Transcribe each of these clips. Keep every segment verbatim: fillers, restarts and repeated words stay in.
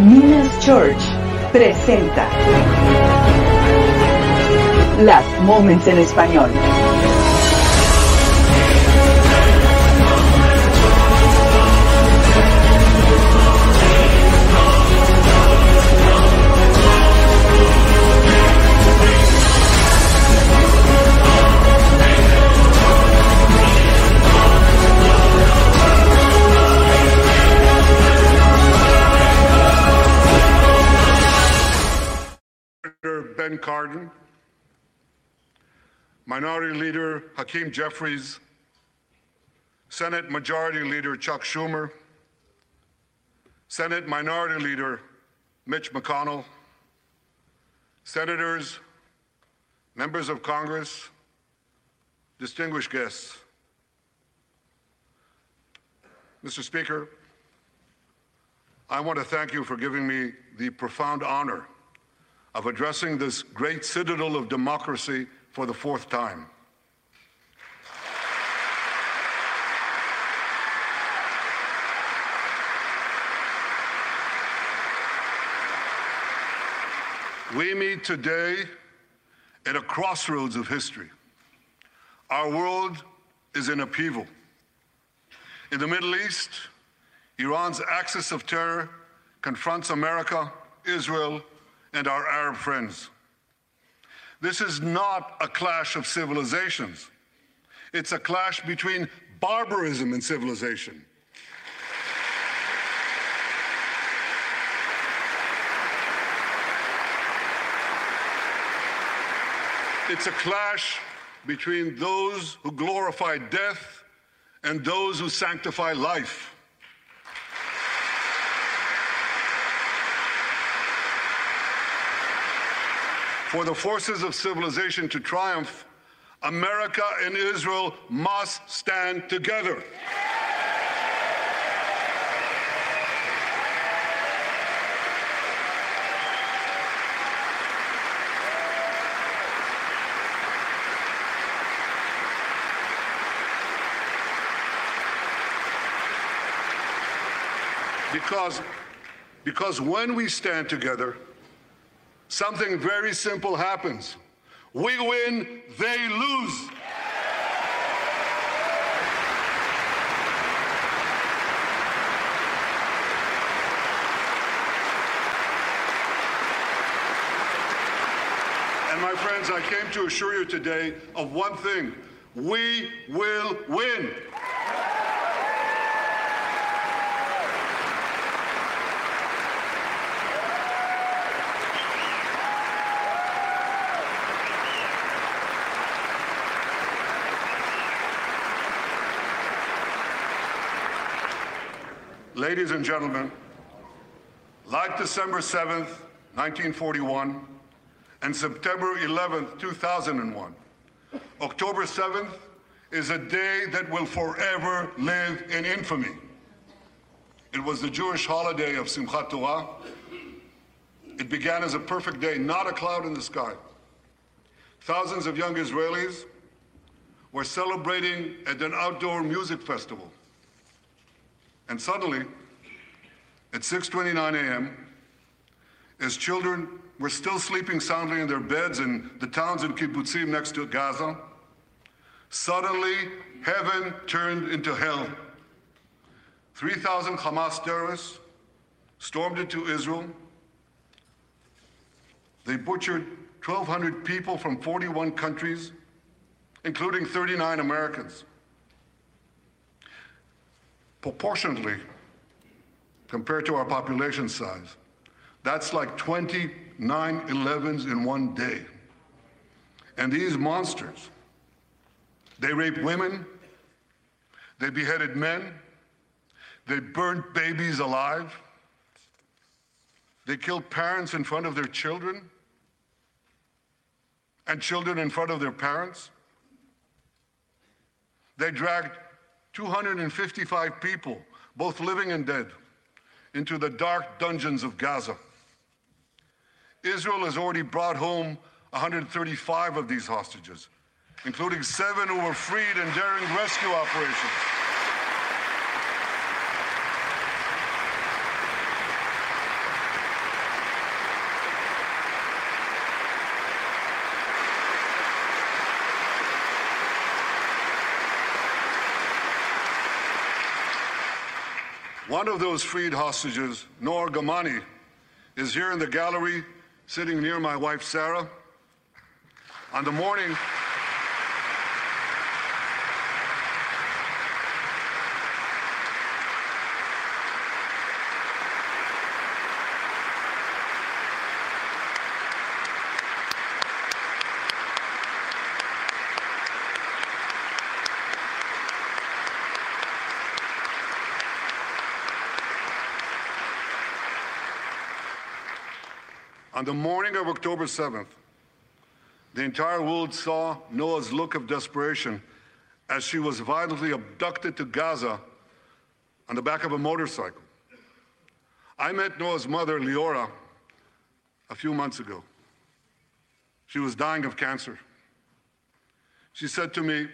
Aquinas Church presenta Las Moments en Español. Ben Cardin, Minority Leader Hakeem Jeffries, Senate Majority Leader Chuck Schumer, Senate Minority Leader Mitch McConnell, Senators, members of Congress, distinguished guests. Mister Speaker, I want to thank you for giving me the profound honor of addressing this great citadel of democracy for the fourth time. We meet today at a crossroads of history. Our world is in upheaval. In the Middle East, Iran's axis of terror confronts America, Israel, and our Arab friends. This is not a clash of civilizations. It's a clash between barbarism and civilization. It's a clash between those who glorify death and those who sanctify life. For the forces of civilization to triumph, America and Israel must stand together. Because, because when we stand together, something very simple happens. We win, they lose. And my friends, I came to assure you today of one thing: we will win. Ladies and gentlemen, like December seventh, nineteen forty-one, and September eleventh, two thousand one, October seventh is a day that will forever live in infamy. It was the Jewish holiday of Simchat Torah. It began as a perfect day, not a cloud in the sky. Thousands of young Israelis were celebrating at an outdoor music festival. And suddenly, at six twenty-nine a m, as children were still sleeping soundly in their beds in the towns and kibbutzim next to Gaza, suddenly heaven turned into hell. three thousand Hamas terrorists stormed into Israel. They butchered twelve hundred people from forty-one countries, including thirty-nine Americans. Proportionately, compared to our population size, that's like twenty nine elevens in one day. And these monsters, they raped women, they beheaded men, they burned babies alive, they killed parents in front of their children, and children in front of their parents. They dragged two hundred fifty-five people, both living and dead, into the dark dungeons of Gaza. Israel has already brought home one hundred thirty-five of these hostages, including seven who were freed in daring rescue operations. One of those freed hostages, Noor Gamani, is here in the gallery, sitting near my wife, Sarah. On the morning On the morning of October seventh, the entire world saw Noa's look of desperation as she was violently abducted to Gaza on the back of a motorcycle. I met Noa's mother, Leora, a few months ago. She was dying of cancer. She said to me,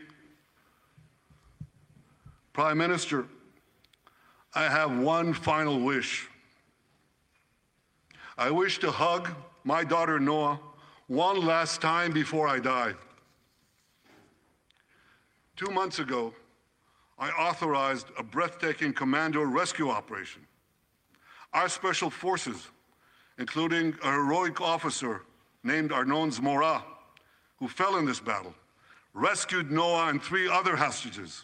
"Prime Minister, I have one final wish. I wish to hug my daughter Noa one last time before I die." Two months ago, I authorized a breathtaking commando rescue operation. Our special forces, including a heroic officer named Arnon Zmora, who fell in this battle, rescued Noa and three other hostages.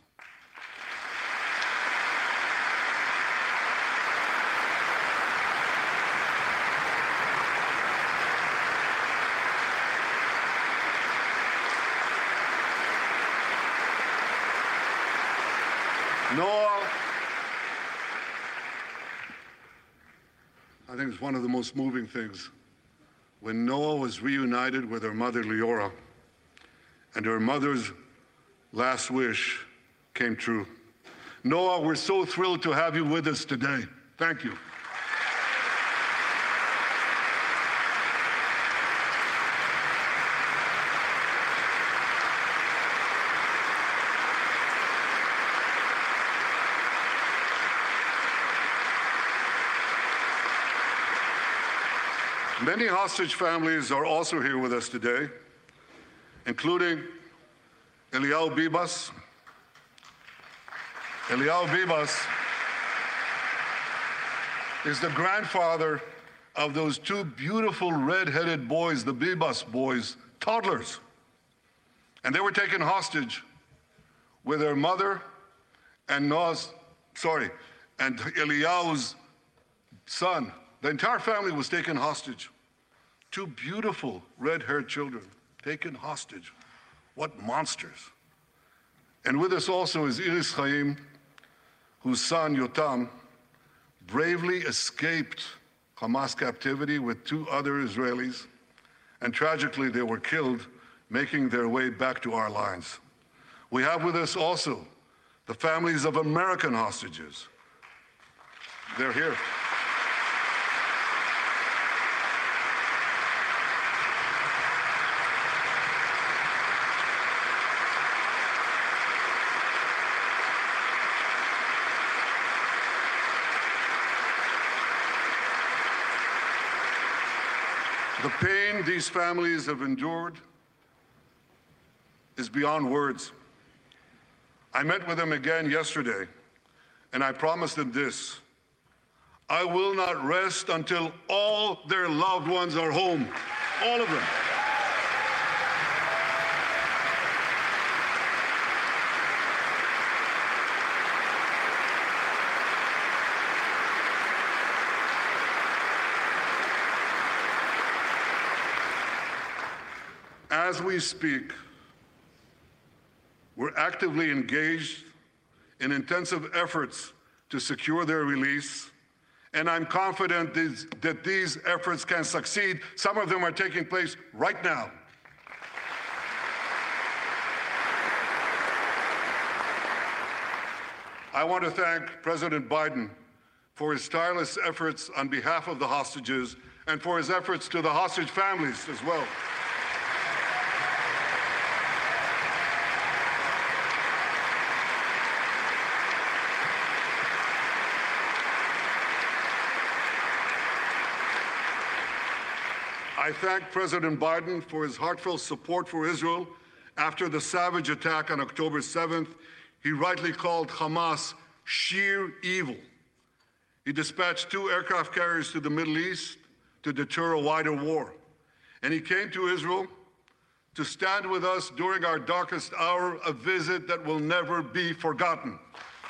Noa, I think it's one of the most moving things. When Noa was reunited with her mother, Leora, and her mother's last wish came true. Noa, we're so thrilled to have you with us today. Thank you. Many hostage families are also here with us today, including Eliyahu Bibas. Eliyahu Bibas is the grandfather of those two beautiful red-headed boys, the Bibas boys, toddlers. And they were taken hostage with their mother and Noah's, sorry, and Eliyahu's son. The entire family was taken hostage. Two beautiful red-haired children taken hostage. What monsters. And with us also is Iris Chaim, whose son, Yotam, bravely escaped Hamas captivity with two other Israelis, and tragically they were killed making their way back to our lines. We have with us also the families of American hostages. They're here. The pain these families have endured is beyond words. I met with them again yesterday, and I promised them this: I will not rest until all their loved ones are home, all of them. As we speak, we're actively engaged in intensive efforts to secure their release, and I'm confident these, that these efforts can succeed. Some of them are taking place right now. I want to thank President Biden for his tireless efforts on behalf of the hostages and for his efforts to the hostage families as well. I thank President Biden for his heartfelt support for Israel after the savage attack on October seventh. He rightly called Hamas sheer evil He dispatched two aircraft carriers to the Middle East to deter a wider war. And he came to Israel to stand with us during our darkest hour, a visit that will never be forgotten.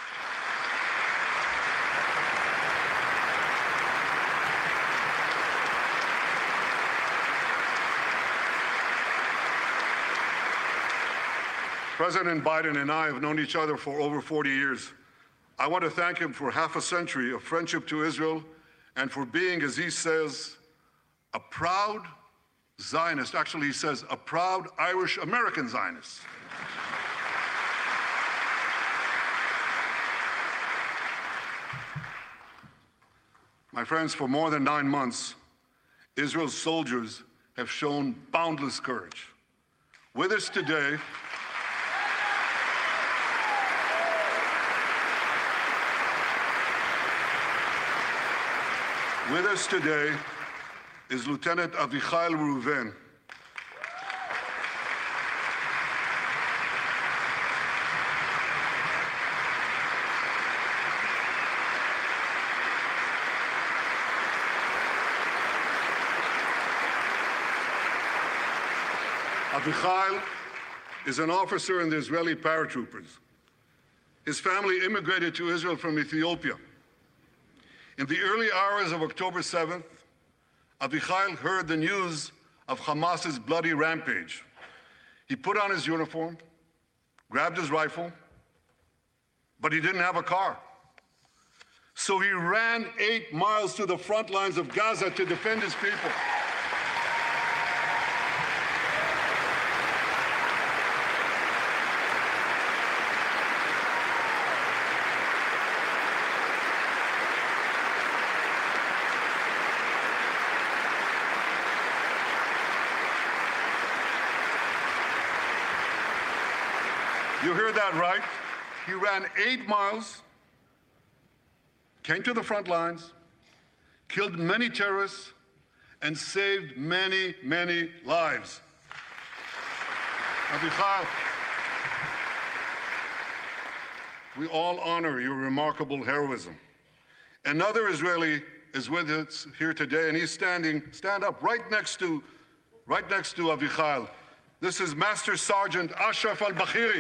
President Biden and I have known each other for over forty years. I want to thank him for half a century of friendship to Israel and for being, as he says, a proud Zionist. Actually, he says, a proud Irish-American Zionist. My friends, for more than nine months, Israel's soldiers have shown boundless courage. With us today, With us today is Lieutenant Avichai Reuven. Avichai is an officer in the Israeli paratroopers. His family immigrated to Israel from Ethiopia. In the early hours of October seventh, Avichai heard the news of Hamas's bloody rampage. He put on his uniform, grabbed his rifle, but he didn't have a car. So he ran eight miles to the front lines of Gaza to defend his people. You heard that right. He ran eight miles, came to the front lines, killed many terrorists, and saved many, many lives. Avichai, we all honor your remarkable heroism. Another Israeli is with us here today, and he's standing, stand up right next to, right next to Avichai. This is Master Sergeant Ashraf al-Bakhiri.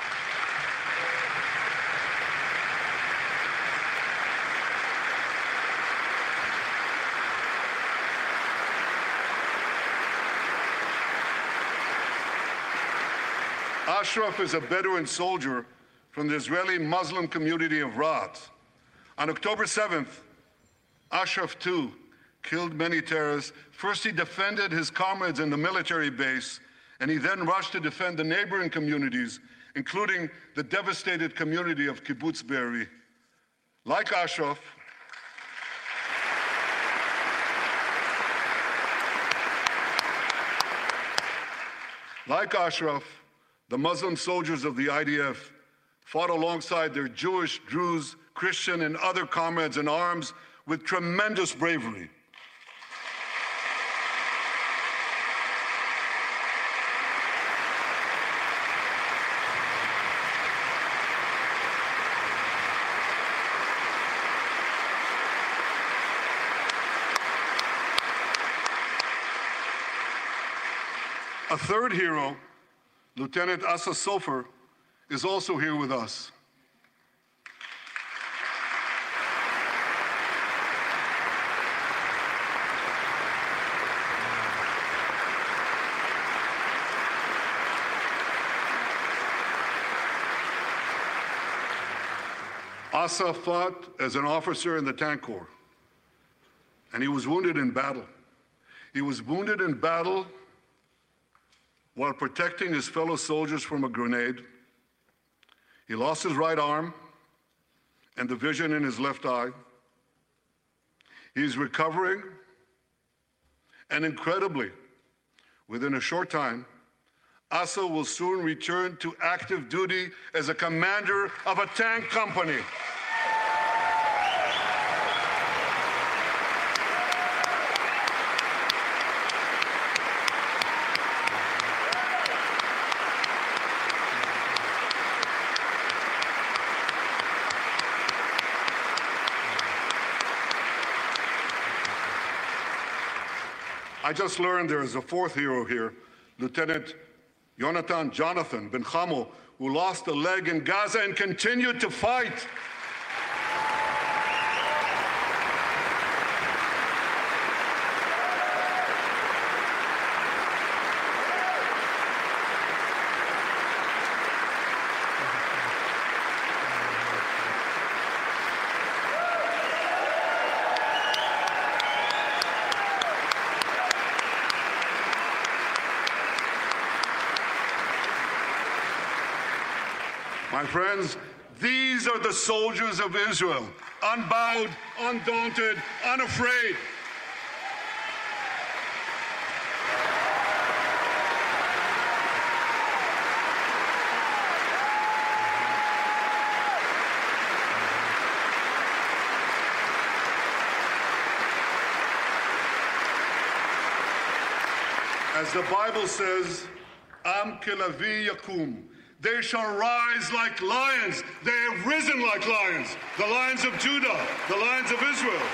Ashraf is a Bedouin soldier from the Israeli Muslim community of Raat. On October seventh, Ashraf too killed many terrorists. First, he defended his comrades in the military base, and he then rushed to defend the neighboring communities, including the devastated community of Kibbutz Be'eri. Like Ashraf, like Ashraf, the Muslim soldiers of the I D F fought alongside their Jewish, Druze, Christian, and other comrades in arms with tremendous bravery. A third hero, Lieutenant Asa Sofer, is also here with us. Asa fought as an officer in the Tank Corps, and he was wounded in battle. He was wounded in battle while protecting his fellow soldiers from a grenade. He lost his right arm and the vision in his left eye. He's recovering, and incredibly, within a short time, Asa will soon return to active duty as a commander of a tank company. I just learned there is a fourth hero here, Lieutenant Jonathan Jonathan Ben Chamo, who lost a leg in Gaza and continued to fight. My friends, these are the soldiers of Israel, unbowed, undaunted, unafraid. As the Bible says, Am kelavi yakum. They shall rise like lions. They have risen like lions. The lions of Judah, the lions of Israel.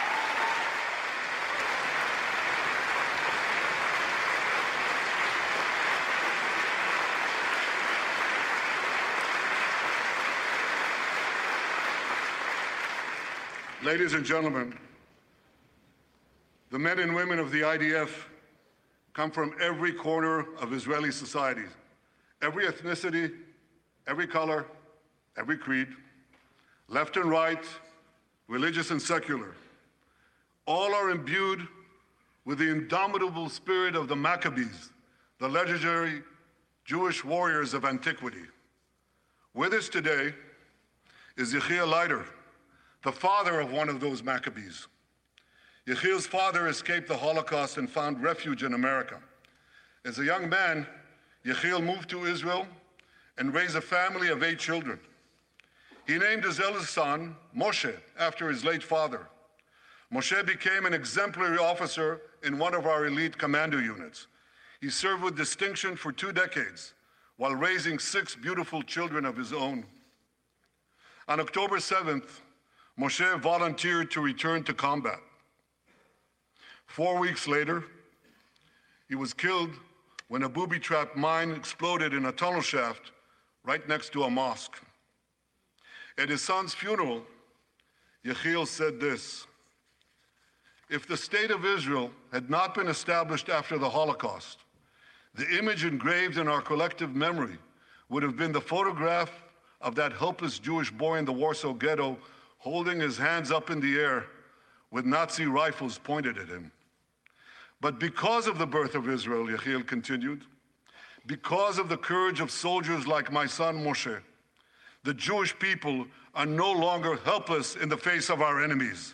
Ladies and gentlemen, the men and women of the I D F come from every corner of Israeli society. Every ethnicity, every color, every creed, left and right, religious and secular. All are imbued with the indomitable spirit of the Maccabees, the legendary Jewish warriors of antiquity. With us today is Yechiel Leiter, the father of one of those Maccabees. Yechiel's father escaped the Holocaust and found refuge in America. As a young man, Yechiel moved to Israel and raised a family of eight children. He named his eldest son, Moshe, after his late father. Moshe became an exemplary officer in one of our elite commando units. He served with distinction for two decades while raising six beautiful children of his own. On October seventh, Moshe volunteered to return to combat. Four weeks later, he was killed when a booby-trapped mine exploded in a tunnel shaft right next to a mosque. At his son's funeral, Yechiel said this: "If the state of Israel had not been established after the Holocaust, the image engraved in our collective memory would have been the photograph of that helpless Jewish boy in the Warsaw Ghetto holding his hands up in the air with Nazi rifles pointed at him. But because of the birth of Israel," Yechiel continued, "because of the courage of soldiers like my son Moshe, the Jewish people are no longer helpless in the face of our enemies."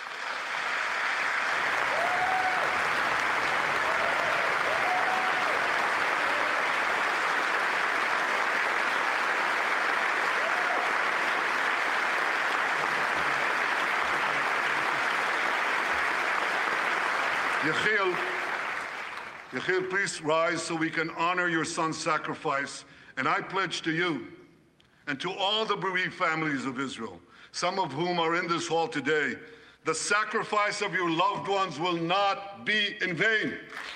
Yechiel, Yechiel, please rise so we can honor your son's sacrifice. And I pledge to you and to all the bereaved families of Israel, some of whom are in this hall today, the sacrifice of your loved ones will not be in vain.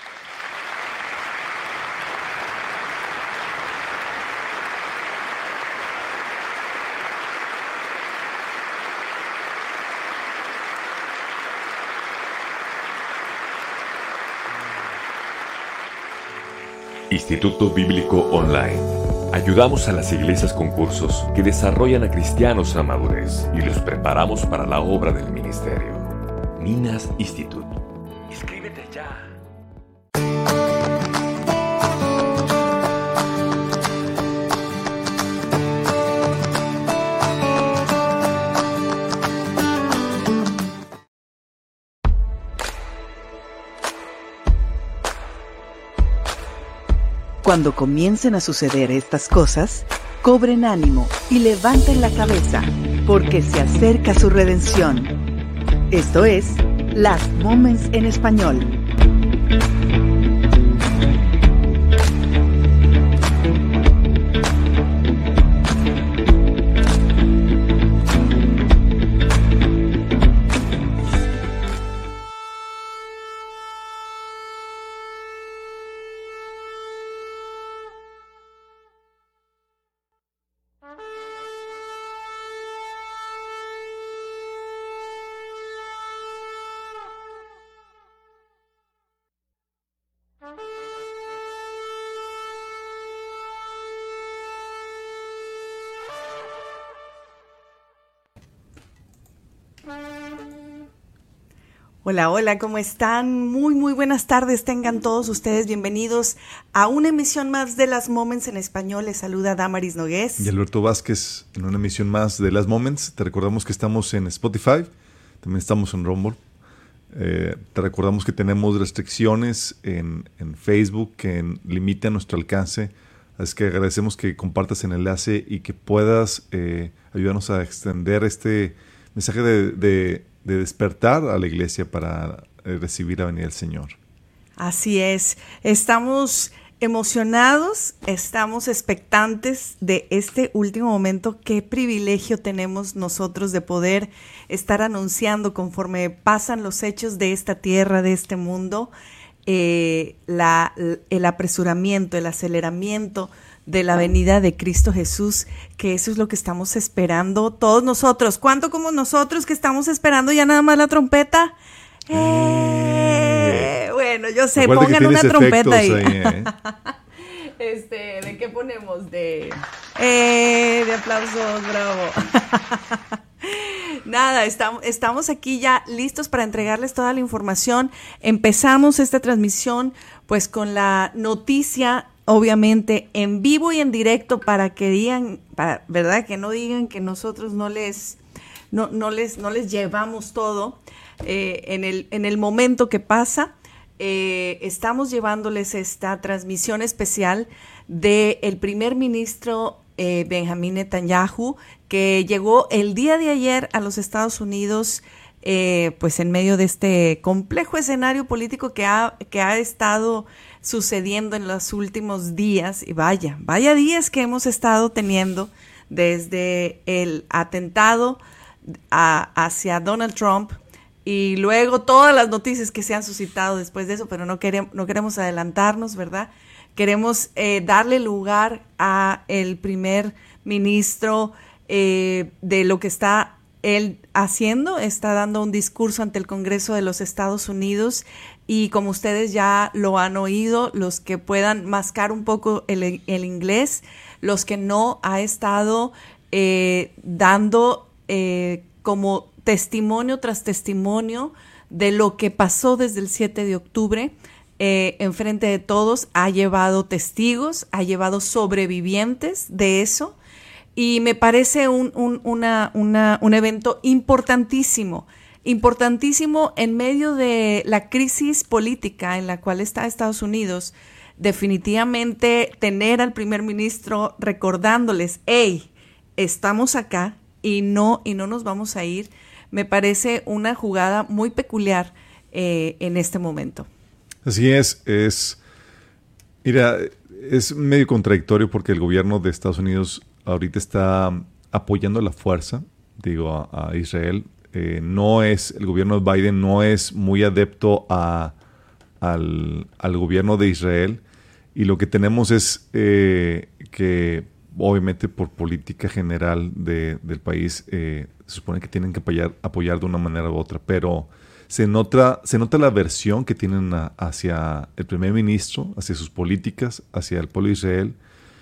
Instituto Bíblico Online. Ayudamos a las iglesias con cursos que desarrollan a cristianos a madurez y los preparamos para la obra del ministerio. Minas Institute. Inscríbete ya. Cuando comiencen a suceder estas cosas, cobren ánimo y levanten la cabeza, porque se acerca su redención. Esto es Last Moments en español. Hola, hola, ¿cómo están? Muy, muy buenas tardes, tengan todos ustedes bienvenidos a una emisión más de Las Moments en Español. Les saluda Damaris Nogués. Y Alberto Vázquez en una emisión más de Las Moments. Te recordamos que estamos en Spotify, también estamos en Rumble. Eh, te recordamos que tenemos restricciones en, en Facebook que en, limitan nuestro alcance. Así que agradecemos que compartas el enlace y que puedas eh, ayudarnos a extender este mensaje de... de de despertar a la iglesia para eh, recibir la venida del Señor. Así es, estamos emocionados, estamos expectantes de este último momento. Qué privilegio tenemos nosotros de poder estar anunciando conforme pasan los hechos de esta tierra, de este mundo, eh, la, el apresuramiento, el aceleramiento de la venida de Cristo Jesús, que eso es lo que estamos esperando todos nosotros. ¿Cuánto como nosotros que estamos esperando ya nada más la trompeta? Eh, bueno, yo sé, Recuerda pongan una trompeta ahí. ahí ¿eh? Este, ¿de qué ponemos? De, eh, de aplausos, bravo. Nada, estamos, estamos aquí ya listos para entregarles toda la información. Empezamos esta transmisión pues con la noticia, obviamente en vivo y en directo, para que digan, para, ¿verdad? Que no digan que nosotros no les, no, no les, no les llevamos todo eh, en el, en el momento que pasa. Eh, estamos llevándoles esta transmisión especial del primer ministro eh, Benjamín Netanyahu, que llegó el día de ayer a los Estados Unidos, eh, pues en medio de este complejo escenario político que ha, que ha estado sucediendo en los últimos días. Y vaya, vaya días que hemos estado teniendo desde el atentado a, hacia Donald Trump y luego todas las noticias que se han suscitado después de eso, pero no queremos, no queremos adelantarnos, ¿verdad? Queremos eh, darle lugar a el primer ministro eh, de lo que está él haciendo. Está dando un discurso ante el Congreso de los Estados Unidos y como ustedes ya lo han oído, los que puedan mascar un poco el, el inglés, los que no, ha estado eh, dando eh, como testimonio tras testimonio de lo que pasó desde el siete de octubre. Eh, enfrente de todos, ha llevado testigos, ha llevado sobrevivientes de eso, y me parece un, un, una, una, un evento importantísimo, importantísimo en medio de la crisis política en la cual está Estados Unidos. Definitivamente tener al primer ministro recordándoles, hey, estamos acá y no, y no nos vamos a ir, me parece una jugada muy peculiar eh, en este momento. Así es, es, mira, es medio contradictorio porque el gobierno de Estados Unidos ahorita está apoyando a la fuerza, digo, a, a Israel. Eh, no es, el gobierno de Biden no es muy adepto a, al, al gobierno de Israel, y lo que tenemos es eh, que obviamente por política general de, del país eh, se supone que tienen que apoyar, apoyar de una manera u otra, pero Se nota, se nota la aversión que tienen a, hacia el primer ministro, hacia sus políticas, hacia el pueblo de Israel.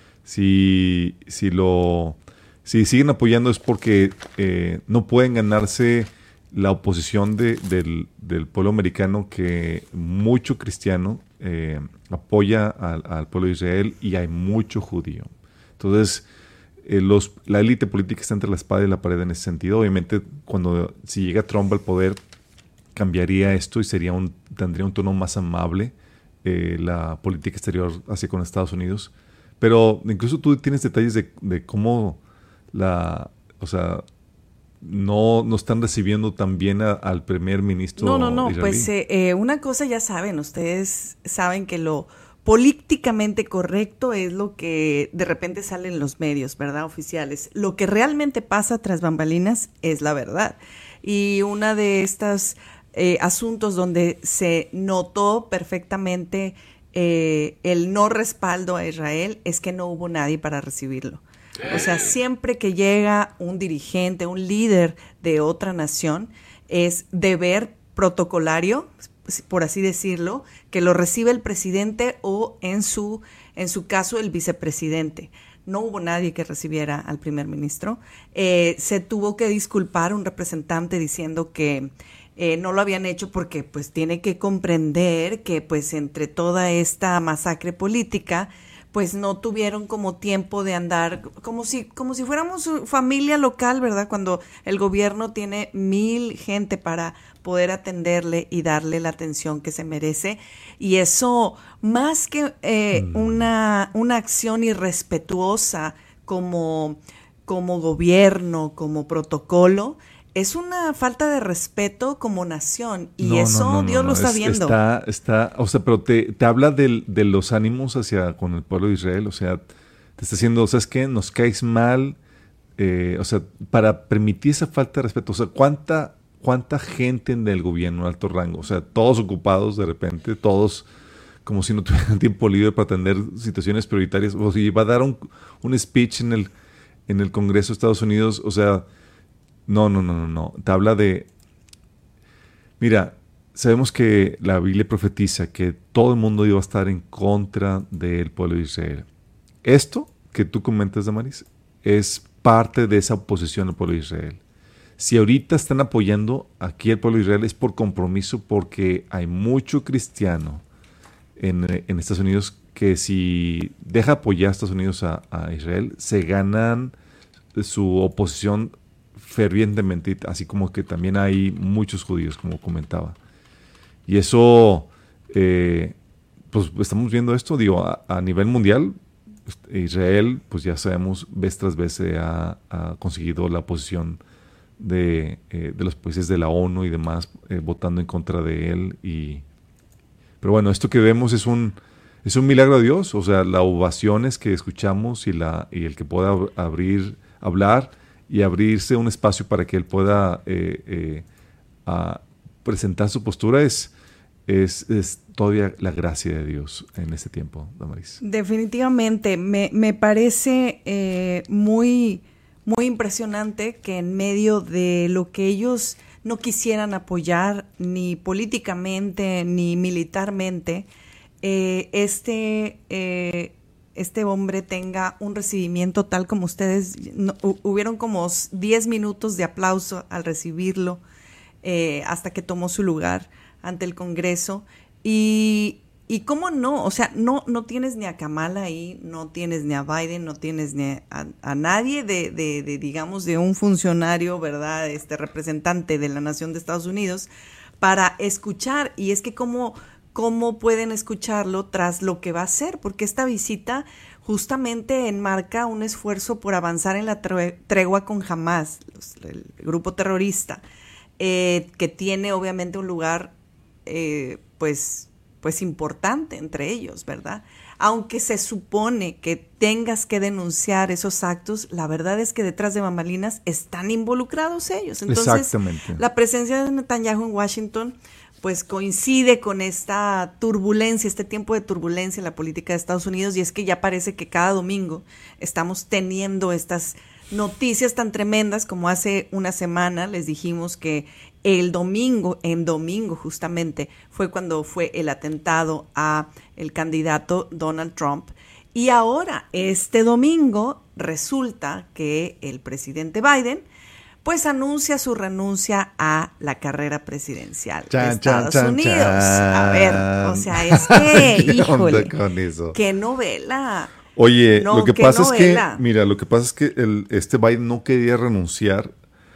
Si, si, lo, si siguen apoyando es porque eh, no pueden ganarse la oposición de, del, del pueblo americano, que mucho cristiano eh, apoya al, al pueblo de Israel, y hay mucho judío. Entonces, eh, los, la élite política está entre la espada y la pared en ese sentido. Obviamente, cuando si llega Trump al poder, cambiaría esto y sería un, tendría un tono más amable eh, la política exterior hacia con Estados Unidos. Pero incluso tú tienes detalles de, de cómo la, o sea, no, no están recibiendo tan bien a, al primer ministro No, no, no, israelí. pues eh, eh, una cosa ya saben, ustedes saben que lo políticamente correcto es lo que de repente sale en los medios, ¿verdad? Oficiales. Lo que realmente pasa tras bambalinas es la verdad. Y una de estas Eh, asuntos donde se notó perfectamente eh, el no respaldo a Israel es que no hubo nadie para recibirlo. O sea, siempre que llega un dirigente, un líder de otra nación, es deber protocolario, por así decirlo, que lo recibe el presidente o en su, en su caso el vicepresidente. No hubo nadie que recibiera al primer ministro. Eh, se tuvo que disculpar un representante diciendo que Eh, no lo habían hecho porque pues tiene que comprender que pues entre toda esta masacre política pues no tuvieron como tiempo de andar como si como si fuéramos familia local, ¿verdad? Cuando el gobierno tiene mil gente para poder atenderle y darle la atención que se merece, y eso más que eh, mm. una una acción irrespetuosa como como gobierno, como protocolo, es una falta de respeto como nación, y no, eso no, no, Dios no, lo está es, viendo. Está, está, o sea, pero te, te habla del, de los ánimos hacia con el pueblo de Israel, o sea, te está diciendo, ¿sabes qué? Nos caes mal, eh, o sea, para permitir esa falta de respeto, o sea, ¿cuánta, cuánta gente en el gobierno, alto rango? O sea, todos ocupados de repente, todos como si no tuvieran tiempo libre para atender situaciones prioritarias, o si va a dar un, un speech en el, en el Congreso de Estados Unidos, o sea, No, no, no, no, no. Te habla de... Mira, sabemos que la Biblia profetiza que todo el mundo iba a estar en contra del pueblo de Israel. Esto que tú comentas, Damaris, es parte de esa oposición al pueblo de Israel. Si ahorita están apoyando aquí al pueblo de Israel es por compromiso, porque hay mucho cristiano en, en Estados Unidos que si deja apoyar a Estados Unidos a, a Israel, se ganan su oposición fervientemente, así como que también hay muchos judíos, como comentaba. Y eso, eh, pues estamos viendo esto, digo, a, a nivel mundial, Israel, pues ya sabemos, vez tras vez ha, ha conseguido la posición de, eh, de los países de la ONU y demás, eh, votando en contra de él. Y, pero bueno, esto que vemos es un, es un milagro de Dios, o sea, las ovaciones que escuchamos y, la, y el que pueda abrir, hablar, y abrirse un espacio para que él pueda eh, eh, a presentar su postura es, es, es todavía la gracia de Dios en este tiempo, Damaris. Definitivamente, me, me parece eh, muy, muy impresionante que en medio de lo que ellos no quisieran apoyar ni políticamente ni militarmente, eh, este... Eh, este hombre tenga un recibimiento tal como ustedes, no, hubieron como diez minutos de aplauso al recibirlo, eh, hasta que tomó su lugar ante el Congreso, y, y cómo no, o sea, no, no tienes ni a Kamala ahí, no tienes ni a Biden, no tienes ni a, a nadie de, de, de, digamos, de un funcionario, ¿verdad?, este representante de la nación de Estados Unidos, para escuchar, y es que cómo... cómo pueden escucharlo tras lo que va a hacer, porque esta visita justamente enmarca un esfuerzo por avanzar en la tregua con Hamas, los, el grupo terrorista, eh, que tiene obviamente un lugar eh, pues, pues importante entre ellos, ¿verdad? Aunque se supone que tengas que denunciar esos actos, la verdad es que detrás de bambalinas están involucrados ellos. Entonces, exactamente, la presencia de Netanyahu en Washington pues coincide con esta turbulencia, este tiempo de turbulencia en la política de Estados Unidos, y es que ya parece que cada domingo estamos teniendo estas noticias tan tremendas como hace una semana les dijimos que el domingo, en domingo justamente, fue cuando fue el atentado a el candidato Donald Trump, y ahora este domingo resulta que el presidente Biden pues anuncia su renuncia a la carrera presidencial chan, de Estados chan, chan, Unidos. Chan. A ver, o sea, es que, ¿Qué híjole, onda con eso? qué novela. Oye, No, lo que qué pasa novela. es que, mira, lo que pasa es que el, este Biden no quería renunciar.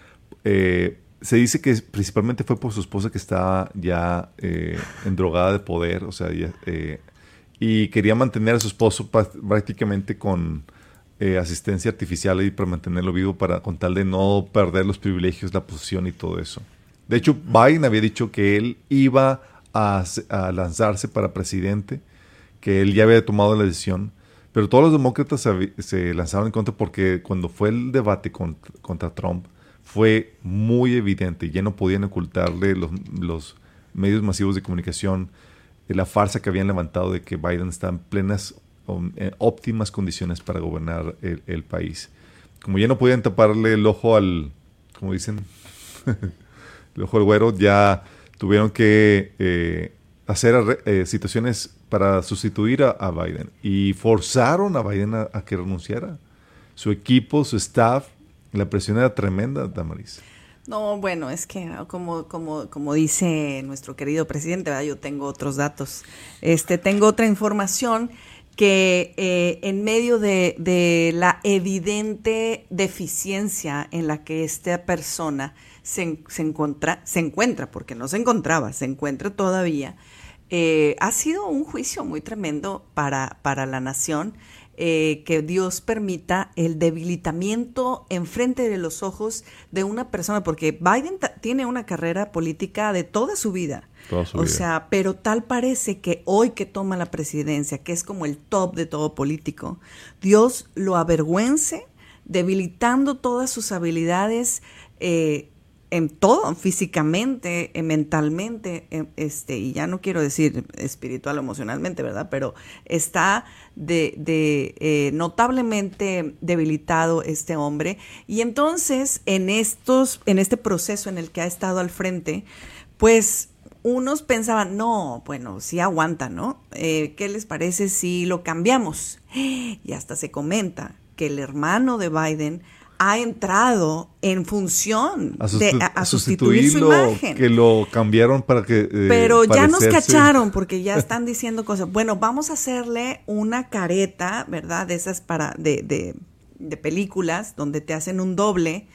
Eh, se dice que principalmente fue por su esposa, que estaba ya eh, endrogada de poder, o sea, ya, eh, y quería mantener a su esposo prácticamente con Eh, asistencia artificial y para mantenerlo vivo, para con tal de no perder los privilegios, la posición y todo eso. De hecho, Biden había dicho que él iba a, a lanzarse para presidente, que él ya había tomado la decisión, pero todos los demócratas se, se lanzaron en contra, porque cuando fue el debate con, contra Trump fue muy evidente, ya no podían ocultarle los, los medios masivos de comunicación eh, la farsa que habían levantado de que Biden está en plenas en óptimas condiciones para gobernar el, el país. Como ya no podían taparle el ojo al, como dicen, el ojo al güero, ya tuvieron que eh, hacer eh, situaciones para sustituir a, a Biden, y forzaron a Biden a, a que renunciara. Su equipo, su staff, la presión era tremenda, Damaris. No, bueno, es que como, como, como dice nuestro querido presidente, ¿verdad? Yo tengo otros datos. Este, tengo otra información que eh, en medio de, de la evidente deficiencia en la que esta persona se, se, encuentra, se encuentra, porque no se encontraba, se encuentra todavía, eh, ha sido un juicio muy tremendo para, para la nación. Eh, que Dios permita el debilitamiento enfrente de los ojos de una persona, porque Biden t- tiene una carrera política de toda su vida. Toda su o vida. sea, pero tal parece que hoy que toma la presidencia, que es como el top de todo político, Dios lo avergüence, debilitando todas sus habilidades eh, en todo, físicamente, eh, mentalmente, eh, este, y ya no quiero decir espiritual o emocionalmente, ¿verdad? Pero está de, de eh, notablemente debilitado este hombre. Y entonces, en estos, en este proceso en el que ha estado al frente, pues unos pensaban, no, bueno, sí aguanta, ¿no? Eh, ¿qué les parece si lo cambiamos? Y hasta se comenta que el hermano de Biden ha entrado en función a, de, a, a sustituir su imagen. Que lo cambiaron para que eh, Pero ya nos parecerse. cacharon porque ya están diciendo cosas. Bueno, vamos a hacerle una careta, ¿verdad? De esas para de, de, de películas donde te hacen un doble.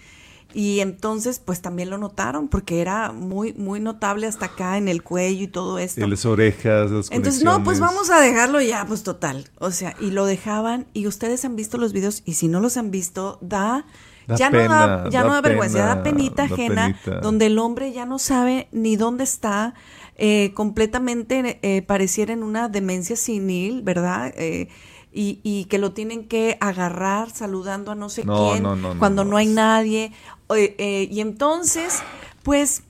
Y entonces, pues también lo notaron porque era muy, muy notable hasta acá en el cuello y todo esto. Y las orejas, las Entonces, no, pues vamos a dejarlo ya, pues total. O sea, y lo dejaban, y ustedes han visto los videos, y si no los han visto, da, da ya pena, no da, ya da no da vergüenza, pena, da penita da ajena, penita. donde el hombre ya no sabe ni dónde está, eh, completamente eh, pareciera en una demencia senil, ¿verdad? Eh, Y, y que lo tienen que agarrar saludando a no sé no, quién no, no, cuando no, no hay nadie. Eh, eh, y entonces, pues,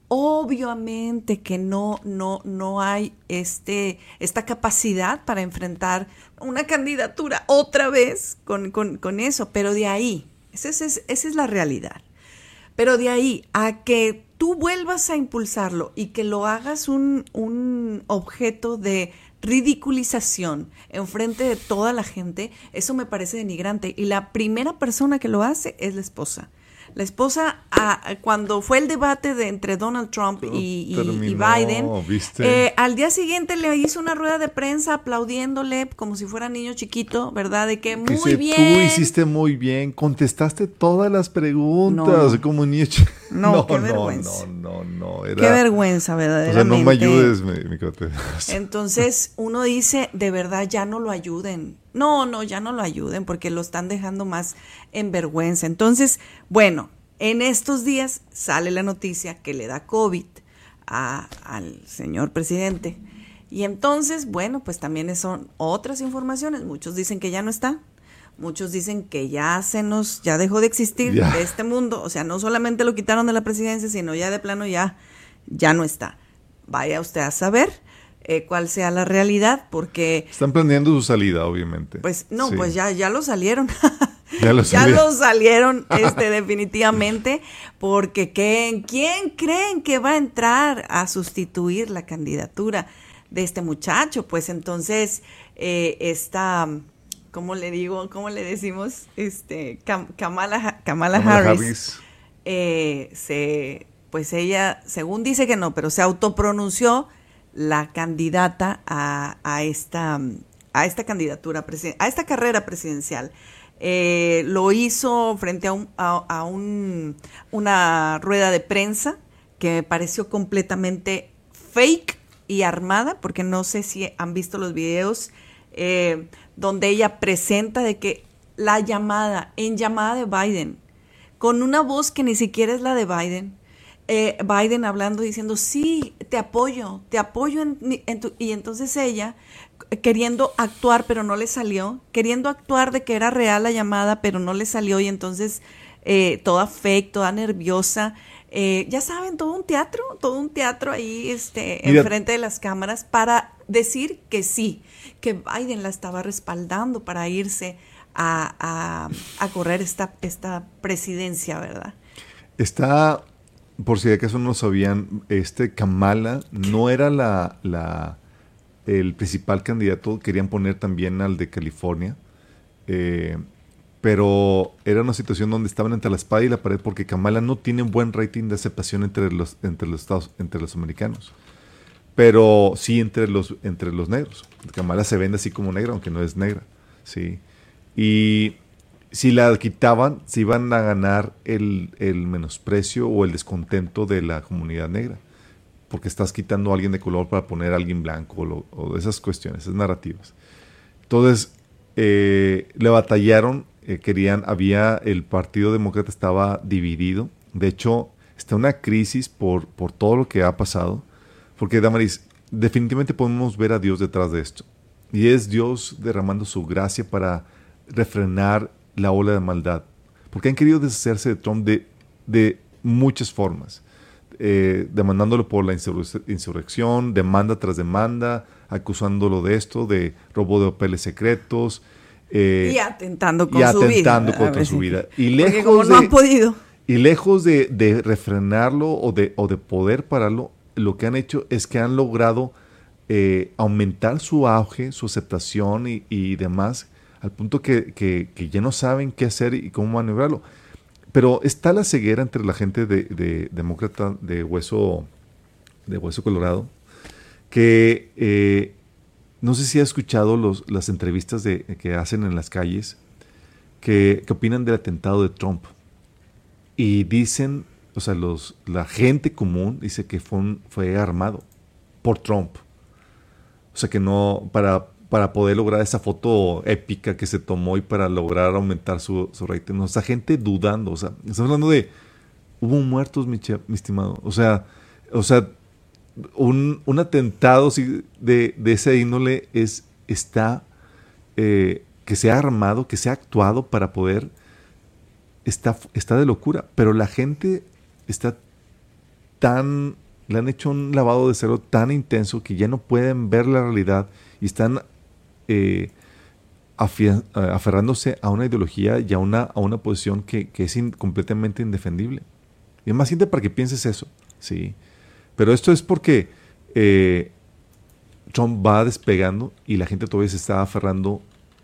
obviamente que no, no, no hay este, esta capacidad para enfrentar una candidatura otra vez con, con, con eso. Pero de ahí, esa es, esa es la realidad. Pero de ahí a que tú vuelvas a impulsarlo y que lo hagas un, un objeto de ridiculización en frente de toda la gente, eso me parece denigrante. Y la primera persona que lo hace es la esposa. La esposa, a, a, cuando fue el debate de entre Donald Trump y, y, Terminó, y Biden, ¿viste? Eh, al día siguiente le hizo una rueda de prensa aplaudiéndole como si fuera niño chiquito, ¿verdad? De que muy Dice, bien. Tú hiciste muy bien, contestaste todas las preguntas No. como niño chiquito. No, No, qué no, vergüenza. no, no, no. Era, Qué vergüenza, o verdaderamente. sea, no me ayudes, mi, mi cuate. Entonces uno dice, de verdad, ya no lo ayuden. No, no, ya no lo ayuden porque lo están dejando más en vergüenza. Entonces, bueno, en estos días sale la noticia que le da COVID a, al señor presidente. Y entonces, bueno, pues también son otras informaciones. Muchos dicen que ya no está. Muchos dicen que ya se nos, ya dejó de existir ya. de este mundo. O sea, no solamente lo quitaron de la presidencia, sino ya de plano ya, ya no está. Vaya usted a saber eh, cuál sea la realidad, porque... Están planeando su salida, obviamente. Pues no, Sí. pues ya, ya lo salieron. Ya lo ya salieron. lo salieron este, definitivamente, porque ¿quién, ¿quién creen que va a entrar a sustituir la candidatura de este muchacho? Pues entonces eh, esta... ¿Cómo le digo? ¿Cómo le decimos? Este, Kam- Kamala, Kamala, Kamala Harris. Harris. Eh, se, pues ella, según dice que no, pero se autopronunció la candidata a, a esta, a esta candidatura, presiden- a esta carrera presidencial. Eh, lo hizo frente a, un, a, a un, una rueda de prensa que me pareció completamente fake y armada, porque no sé si han visto los videos eh, donde ella presenta de que la llamada, en llamada de Biden, con una voz que ni siquiera es la de Biden, eh, Biden hablando, diciendo, sí, te apoyo, te apoyo, en, en tu, y entonces ella, queriendo actuar, pero no le salió, queriendo actuar de que era real la llamada, pero no le salió, y entonces eh, toda fake, toda nerviosa, eh, ya saben, todo un teatro, todo un teatro ahí este, Mira, enfrente de las cámaras para decir que sí, que Biden la estaba respaldando para irse a, a, a correr esta, esta presidencia, ¿verdad? Está, por si acaso no lo sabían, este Kamala no era la, la el principal candidato, querían poner también al de California, eh, pero era una situación donde estaban entre la espada y la pared porque Kamala no tiene un buen rating de aceptación entre los, entre los estados, entre los americanos, pero sí entre los, entre los negros. Kamala se vende así como negra, aunque no es negra, sí. Y si la quitaban, se iban a ganar el, el menosprecio o el descontento de la comunidad negra, porque estás quitando a alguien de color para poner a alguien blanco o, lo, o esas cuestiones, esas narrativas. Entonces, eh, le batallaron, eh, querían, había, el Partido Demócrata estaba dividido. De hecho, está una crisis por, por todo lo que ha pasado, porque, Damaris, definitivamente podemos ver a Dios detrás de esto. Y es Dios derramando su gracia para refrenar la ola de maldad, porque han querido deshacerse de Trump de, de muchas formas, eh, demandándolo por la insur- insurrección, demanda tras demanda, acusándolo de esto, de robo de papeles secretos, eh, y atentando, con y su atentando vida, contra su vida. Y porque lejos como no de, han podido. Y lejos de, de refrenarlo o de, o de poder pararlo, lo que han hecho es que han logrado eh, aumentar su auge, su aceptación y, y demás, al punto que, que, que ya no saben qué hacer y cómo maniobrarlo. Pero está la ceguera entre la gente de, de demócrata de hueso, de hueso colorado, que eh, no sé si ha escuchado los, las entrevistas de, que hacen en las calles, que, que opinan del atentado de Trump. Y dicen, o sea, los, la gente común dice que fue, un, fue armado por Trump. O sea, que no, para... para poder lograr esa foto épica que se tomó y para lograr aumentar su, su rating. O sea, gente dudando. O sea, estamos hablando de... Hubo muertos, mi, che, mi estimado. O sea, o sea un, un atentado de, de esa índole es, está... Eh, que se ha armado, que se ha actuado para poder... Está, está de locura. Pero la gente está tan... Le han hecho un lavado de cerebro tan intenso que ya no pueden ver la realidad y están... Eh, afia, aferrándose a una ideología y a una, a una posición que, que es in, completamente indefendible. Y es más gente para que pienses eso, sí. Pero esto es porque eh, Trump va despegando y la gente todavía se está aferrando,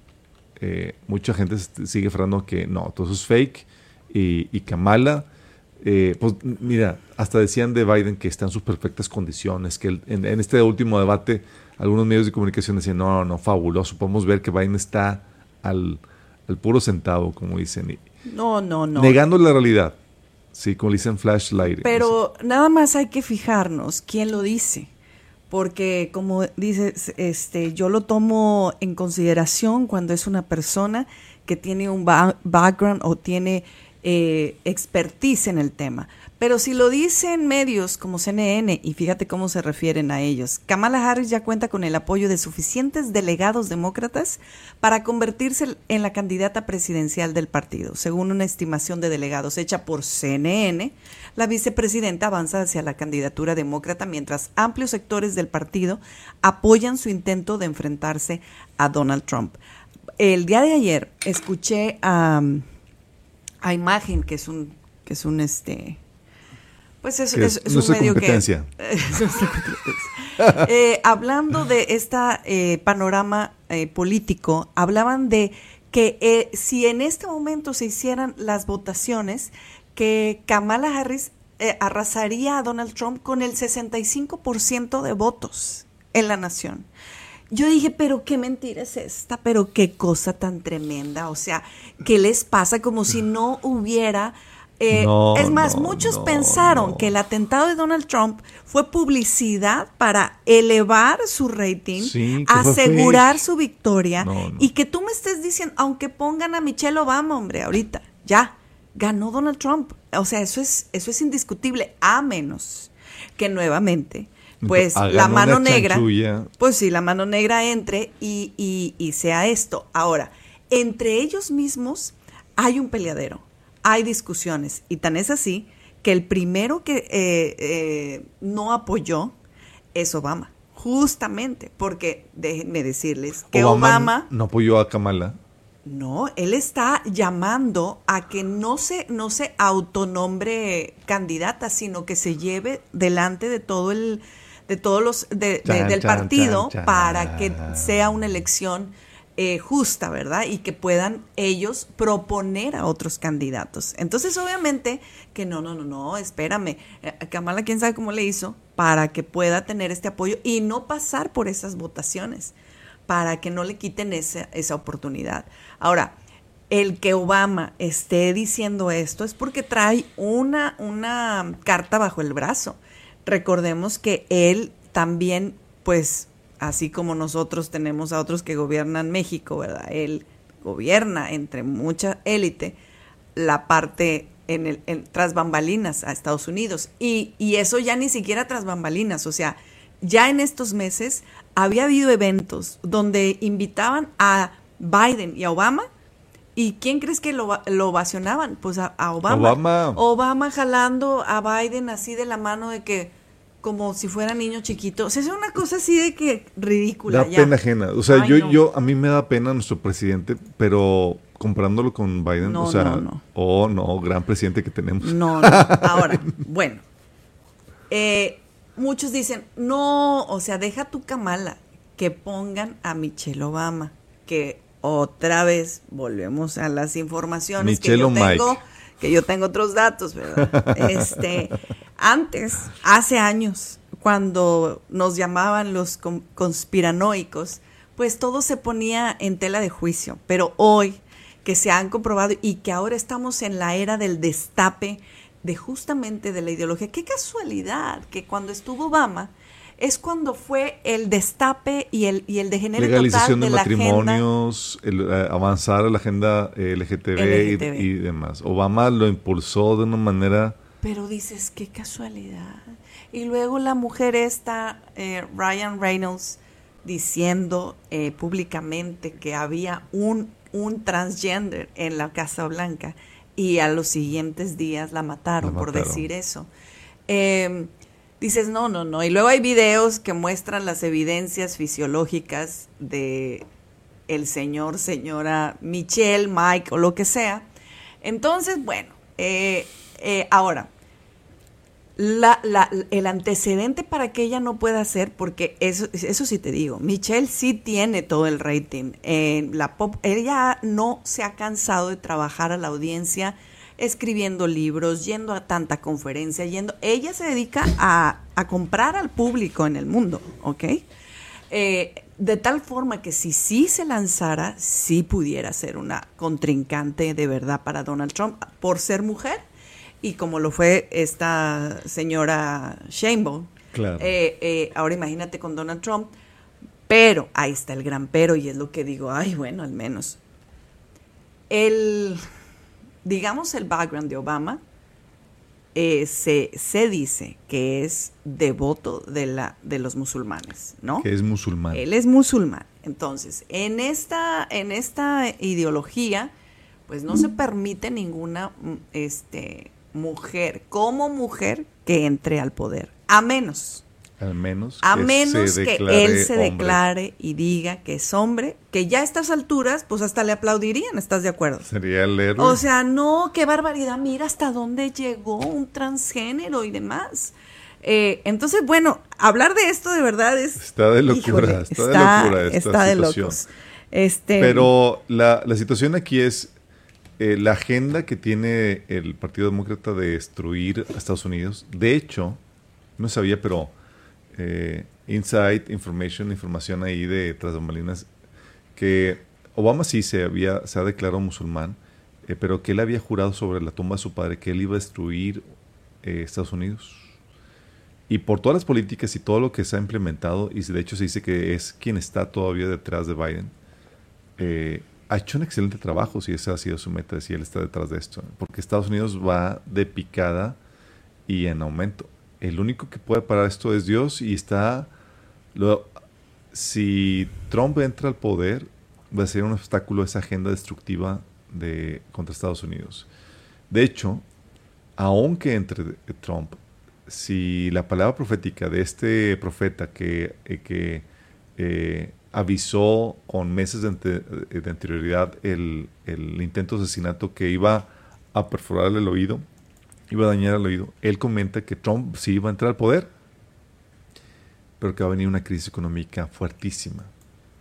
eh, mucha gente sigue aferrando a que no, todo eso es fake y, y Kamala, eh, pues mira, hasta decían de Biden que está en sus perfectas condiciones, que el, en, en este último debate algunos medios de comunicación decían, no, no, no, fabuloso, podemos ver que Biden está al, al puro centavo, como dicen. Y no, no, no. Negando la realidad, sí, como dicen flashlight. Pero dicen. Nada más hay que fijarnos quién lo dice, porque como dices, este, yo lo tomo en consideración cuando es una persona que tiene un ba- background o tiene eh, expertise en el tema. Pero si lo dicen medios como C N N, y fíjate cómo se refieren a ellos, Kamala Harris ya cuenta con el apoyo de suficientes delegados demócratas para convertirse en la candidata presidencial del partido. Según una estimación de delegados hecha por C N N, la vicepresidenta avanza hacia la candidatura demócrata mientras amplios sectores del partido apoyan su intento de enfrentarse a Donald Trump. El día de ayer escuché a, a Imagen, que es un, que es un este... Pues es, es, es, es un medio competencia. que... Es nuestra competencia. eh, hablando de esta eh, panorama eh, político, hablaban de que eh, si en este momento se hicieran las votaciones, que Kamala Harris eh, arrasaría a Donald Trump con el sesenta y cinco por ciento de votos en la nación. Yo dije, pero qué mentira es esta, pero qué cosa tan tremenda. O sea, ¿qué les pasa? Como si no hubiera... Eh, no, es más, no, muchos no, pensaron no. que el atentado de Donald Trump fue publicidad para elevar su rating, sí, asegurar su victoria, no, no. y que tú me estés diciendo, aunque pongan a Michelle Obama, hombre, ahorita, ya, ganó Donald Trump. O sea, eso es, eso es indiscutible, a menos que nuevamente, pues Hagan la mano una negra, chanchulla. pues sí, la mano negra entre y, y, y sea esto. Ahora, entre ellos mismos hay un peleadero. Hay discusiones, y tan es así que el primero que eh, eh, no apoyó es Obama, justamente porque déjenme decirles que Obama, Obama no apoyó a Kamala. No, él está llamando a que no se, no se autonombre candidata, sino que se lleve delante de todo el, de todos los de, de, chan, del chan, partido chan, chan. para que sea una elección eh, justa, ¿verdad? Y que puedan ellos proponer a otros candidatos. Entonces, obviamente, que no, no, no, no, espérame. Kamala, quién sabe cómo le hizo para que pueda tener este apoyo y no pasar por esas votaciones, para que no le quiten esa, esa oportunidad. Ahora, el que Obama esté diciendo esto es porque trae una, una carta bajo el brazo. Recordemos que él también, pues, así como nosotros tenemos a otros que gobiernan México, ¿verdad? Él gobierna entre mucha élite la parte en el en, tras bambalinas a Estados Unidos. Y, y eso ya ni siquiera tras bambalinas, o sea, ya en estos meses había habido eventos donde invitaban a Biden y a Obama. ¿Y quién crees que lo, lo ovacionaban? Pues a, a Obama. Obama. Obama jalando a Biden así de la mano, de que como si fuera niño chiquito. O sea, es una cosa así de que ridícula. Da ya. pena ajena. O sea, Ay, yo, no. yo, a mí me da pena nuestro presidente, pero comparándolo con Biden, No, o sea, no, no. oh, no, gran presidente que tenemos. No, no. Ahora, bueno. Eh, muchos dicen, no, o sea, deja tu Kamala, que pongan a Michelle Obama, que otra vez volvemos a las informaciones Michelle que yo o tengo, Mike. que yo tengo otros datos, ¿verdad? Este, antes, hace años, cuando nos llamaban los con- conspiranoicos, pues todo se ponía en tela de juicio, pero hoy que se han comprobado y que ahora estamos en la era del destape de justamente de la ideología, qué casualidad que cuando estuvo Obama es cuando fue el destape y el y el degenere Legalización total de, de la agenda. matrimonios, el, eh, avanzar a la agenda eh, L G T B, L G T B. Y, y demás. Obama lo impulsó de una manera... Pero dices, qué casualidad. Y luego la mujer esta, eh, Ryan Reynolds, diciendo eh, públicamente que había un, un transgender en la Casa Blanca y a los siguientes días la mataron, La por mataron. decir eso. Eh, dices, no, no, no. Y luego hay videos que muestran las evidencias fisiológicas de el señor, señora Michelle, Mike o lo que sea. Entonces, bueno, eh, eh, ahora, la, la, el antecedente para que ella no pueda hacer, porque eso, eso sí te digo, Michelle sí tiene todo el rating. Eh, la pop, ella no se ha cansado de trabajar a la audiencia, escribiendo libros, yendo a tanta conferencia, yendo. Ella se dedica a, a comprar al público en el mundo, ¿ok? Eh, de tal forma que si sí se lanzara, sí pudiera ser una contrincante de verdad para Donald Trump por ser mujer. Y como lo fue esta señora Sheinbaum, Claro. eh, eh, ahora imagínate con Donald Trump. Pero, ahí está el gran pero, y es lo que digo, ay, bueno, al menos. El, digamos, el background de Obama, eh, se, se dice que es devoto de, la, de los musulmanes, ¿no? Que es musulmán. Él es musulmán. Entonces, en esta, en esta ideología, pues no se permite ninguna este, mujer, como mujer, que entre al poder. A menos, Al menos a que menos se que declare él se hombre. declare y diga que es hombre, que ya a estas alturas, pues hasta le aplaudirían, ¿estás de acuerdo? Sería el héroe. O sea, no, qué barbaridad, mira hasta dónde llegó un transgénero y demás. Eh, entonces, bueno, hablar de esto de verdad es... Está de locura, híjole, está de locura esta está de situación. locos. Este, Pero la, la situación aquí es eh, la agenda que tiene el Partido Demócrata de destruir a Estados Unidos. De hecho, no sabía, pero eh, inside information, información ahí de tras bambalinas, que Obama sí se había se ha declarado musulmán, eh, pero que él había jurado sobre la tumba de su padre que él iba a destruir eh, Estados Unidos. Y por todas las políticas y todo lo que se ha implementado, y de hecho se dice que es quien está todavía detrás de Biden, eh, ha hecho un excelente trabajo, si esa ha sido su meta, si él está detrás de esto. Porque Estados Unidos va de picada y en aumento. El único que puede parar esto es Dios, y está... Lo, si Trump entra al poder, va a ser un obstáculo a esa agenda destructiva de, contra Estados Unidos. De hecho, aunque entre Trump, si la palabra profética de este profeta que, eh, que eh, avisó con meses de, ante, de anterioridad el, el intento de asesinato que iba a perforarle el oído, iba a dañar el oído, él comenta que Trump sí iba a entrar al poder, pero que va a venir una crisis económica fuertísima,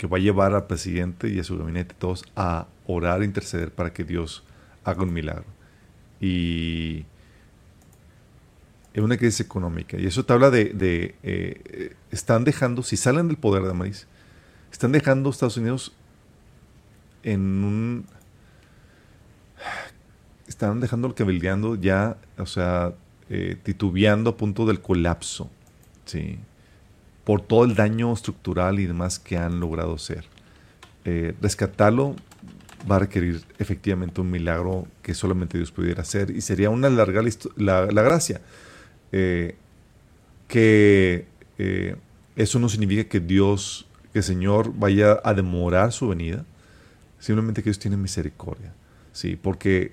que va a llevar al presidente y a su gabinete todos a orar e interceder para que Dios haga un milagro. Y es una crisis económica. Y eso te habla de... de eh, están dejando, si salen del poder de Maíz, están dejando a Estados Unidos en un... Están dejándolo cabildeando ya, o sea, eh, titubeando a punto del colapso, ¿sí? Por todo el daño estructural y demás que han logrado hacer. Eh, rescatarlo va a requerir efectivamente un milagro que solamente Dios pudiera hacer, y sería una larga la, la gracia. Eh, que eh, eso no significa que Dios, que el Señor vaya a demorar su venida, simplemente que Dios tiene misericordia, ¿sí? Porque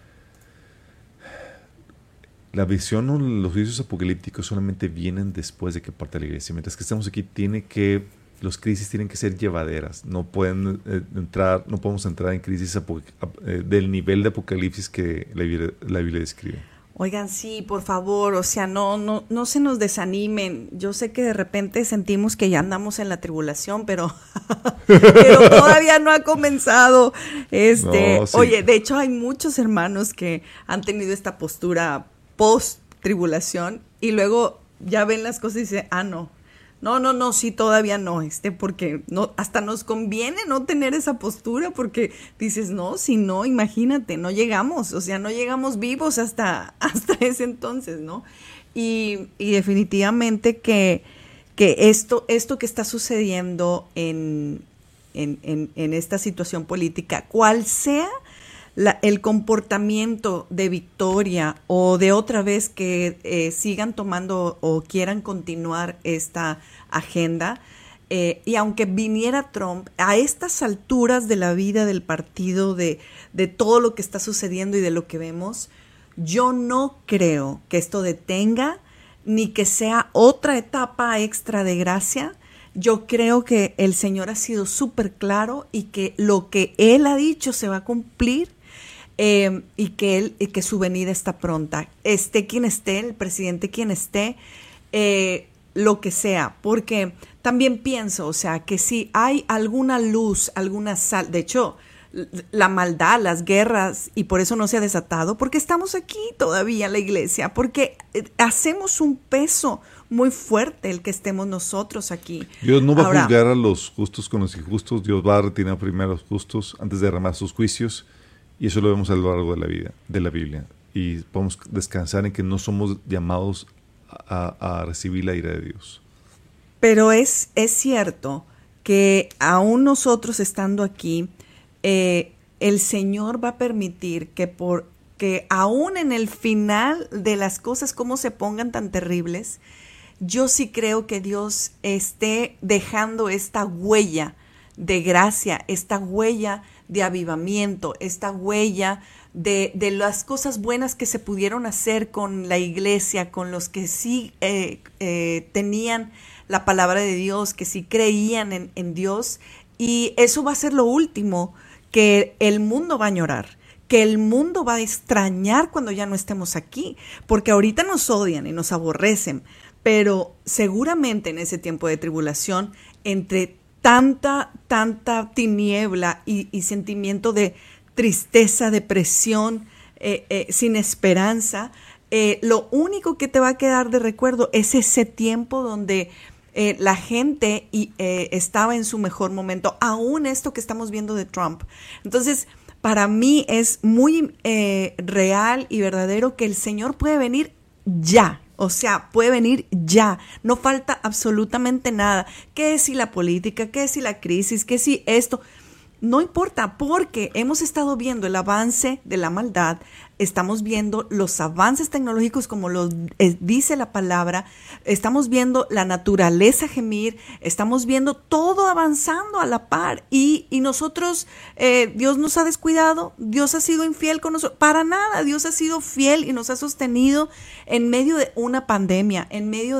la visión, los juicios apocalípticos solamente vienen después de que parte la iglesia. Mientras que estamos aquí, tiene que, los crisis tienen que ser llevaderas. No pueden eh, entrar, no podemos entrar en crisis apo, eh, del nivel de apocalipsis que la Biblia, la Biblia describe. Oigan, sí, por favor, o sea, no, no, no se nos desanimen. Yo sé que de repente sentimos que ya andamos en la tribulación, pero, pero todavía no ha comenzado. Este, no, sí. Oye, de hecho hay muchos hermanos que han tenido esta postura post-tribulación y luego ya ven las cosas y dicen, ah, no, no, no, no, sí, todavía no, este, porque no, hasta nos conviene no tener esa postura, porque dices, no, si no, imagínate, no llegamos, o sea, no llegamos vivos hasta, hasta ese entonces, ¿no? Y, y definitivamente que, que esto, esto que está sucediendo en, en, en, en esta situación política, cual sea La, el comportamiento de Victoria o de otra vez que eh, sigan tomando o quieran continuar esta agenda, eh, y aunque viniera Trump, a estas alturas de la vida del partido, de, de todo lo que está sucediendo y de lo que vemos, yo no creo que esto detenga ni que sea otra etapa extra de gracia. Yo creo que el Señor ha sido súper claro y que lo que Él ha dicho se va a cumplir. Eh, y, que él, y que su venida está pronta, esté quien esté, el presidente quien esté, eh, lo que sea, porque también pienso, o sea, que si hay alguna luz, alguna sal, de hecho, la maldad, las guerras, y por eso no se ha desatado, porque estamos aquí todavía en la iglesia, porque hacemos un peso muy fuerte el que estemos nosotros aquí. Dios no va Ahora, a juzgar a los justos con los injustos, Dios va a retirar primero a los justos antes de derramar sus juicios. Y eso lo vemos a lo largo de la vida, de la Biblia. Y podemos descansar en que no somos llamados a, a recibir la ira de Dios. Pero es, es cierto que aún nosotros estando aquí, eh, el Señor va a permitir que, por, que aún en el final de las cosas, como se pongan tan terribles, yo sí creo que Dios esté dejando esta huella de gracia, esta huella de avivamiento, esta huella de, de las cosas buenas que se pudieron hacer con la iglesia, con los que sí eh, eh, tenían la palabra de Dios, que sí creían en, en Dios, y eso va a ser lo último que el mundo va a añorar, que el mundo va a extrañar cuando ya no estemos aquí, porque ahorita nos odian y nos aborrecen, pero seguramente en ese tiempo de tribulación, entre tanta, tanta tiniebla y, y sentimiento de tristeza, depresión, eh, eh, sin esperanza, eh, lo único que te va a quedar de recuerdo es ese tiempo donde eh, la gente y, eh, estaba en su mejor momento, aún esto que estamos viendo de Trump. Entonces, para mí es muy eh, real y verdadero que el Señor puede venir ya. O sea, puede venir ya, no falta absolutamente nada. ¿Qué si la política? ¿Qué si la crisis? ¿Qué si esto? No importa, porque hemos estado viendo el avance de la maldad, estamos viendo los avances tecnológicos como lo eh, dice la palabra, estamos viendo la naturaleza gemir, estamos viendo todo avanzando a la par y, y nosotros, eh, Dios nos ha descuidado, Dios ha sido infiel con nosotros, para nada, Dios ha sido fiel y nos ha sostenido en medio de una pandemia, en medio de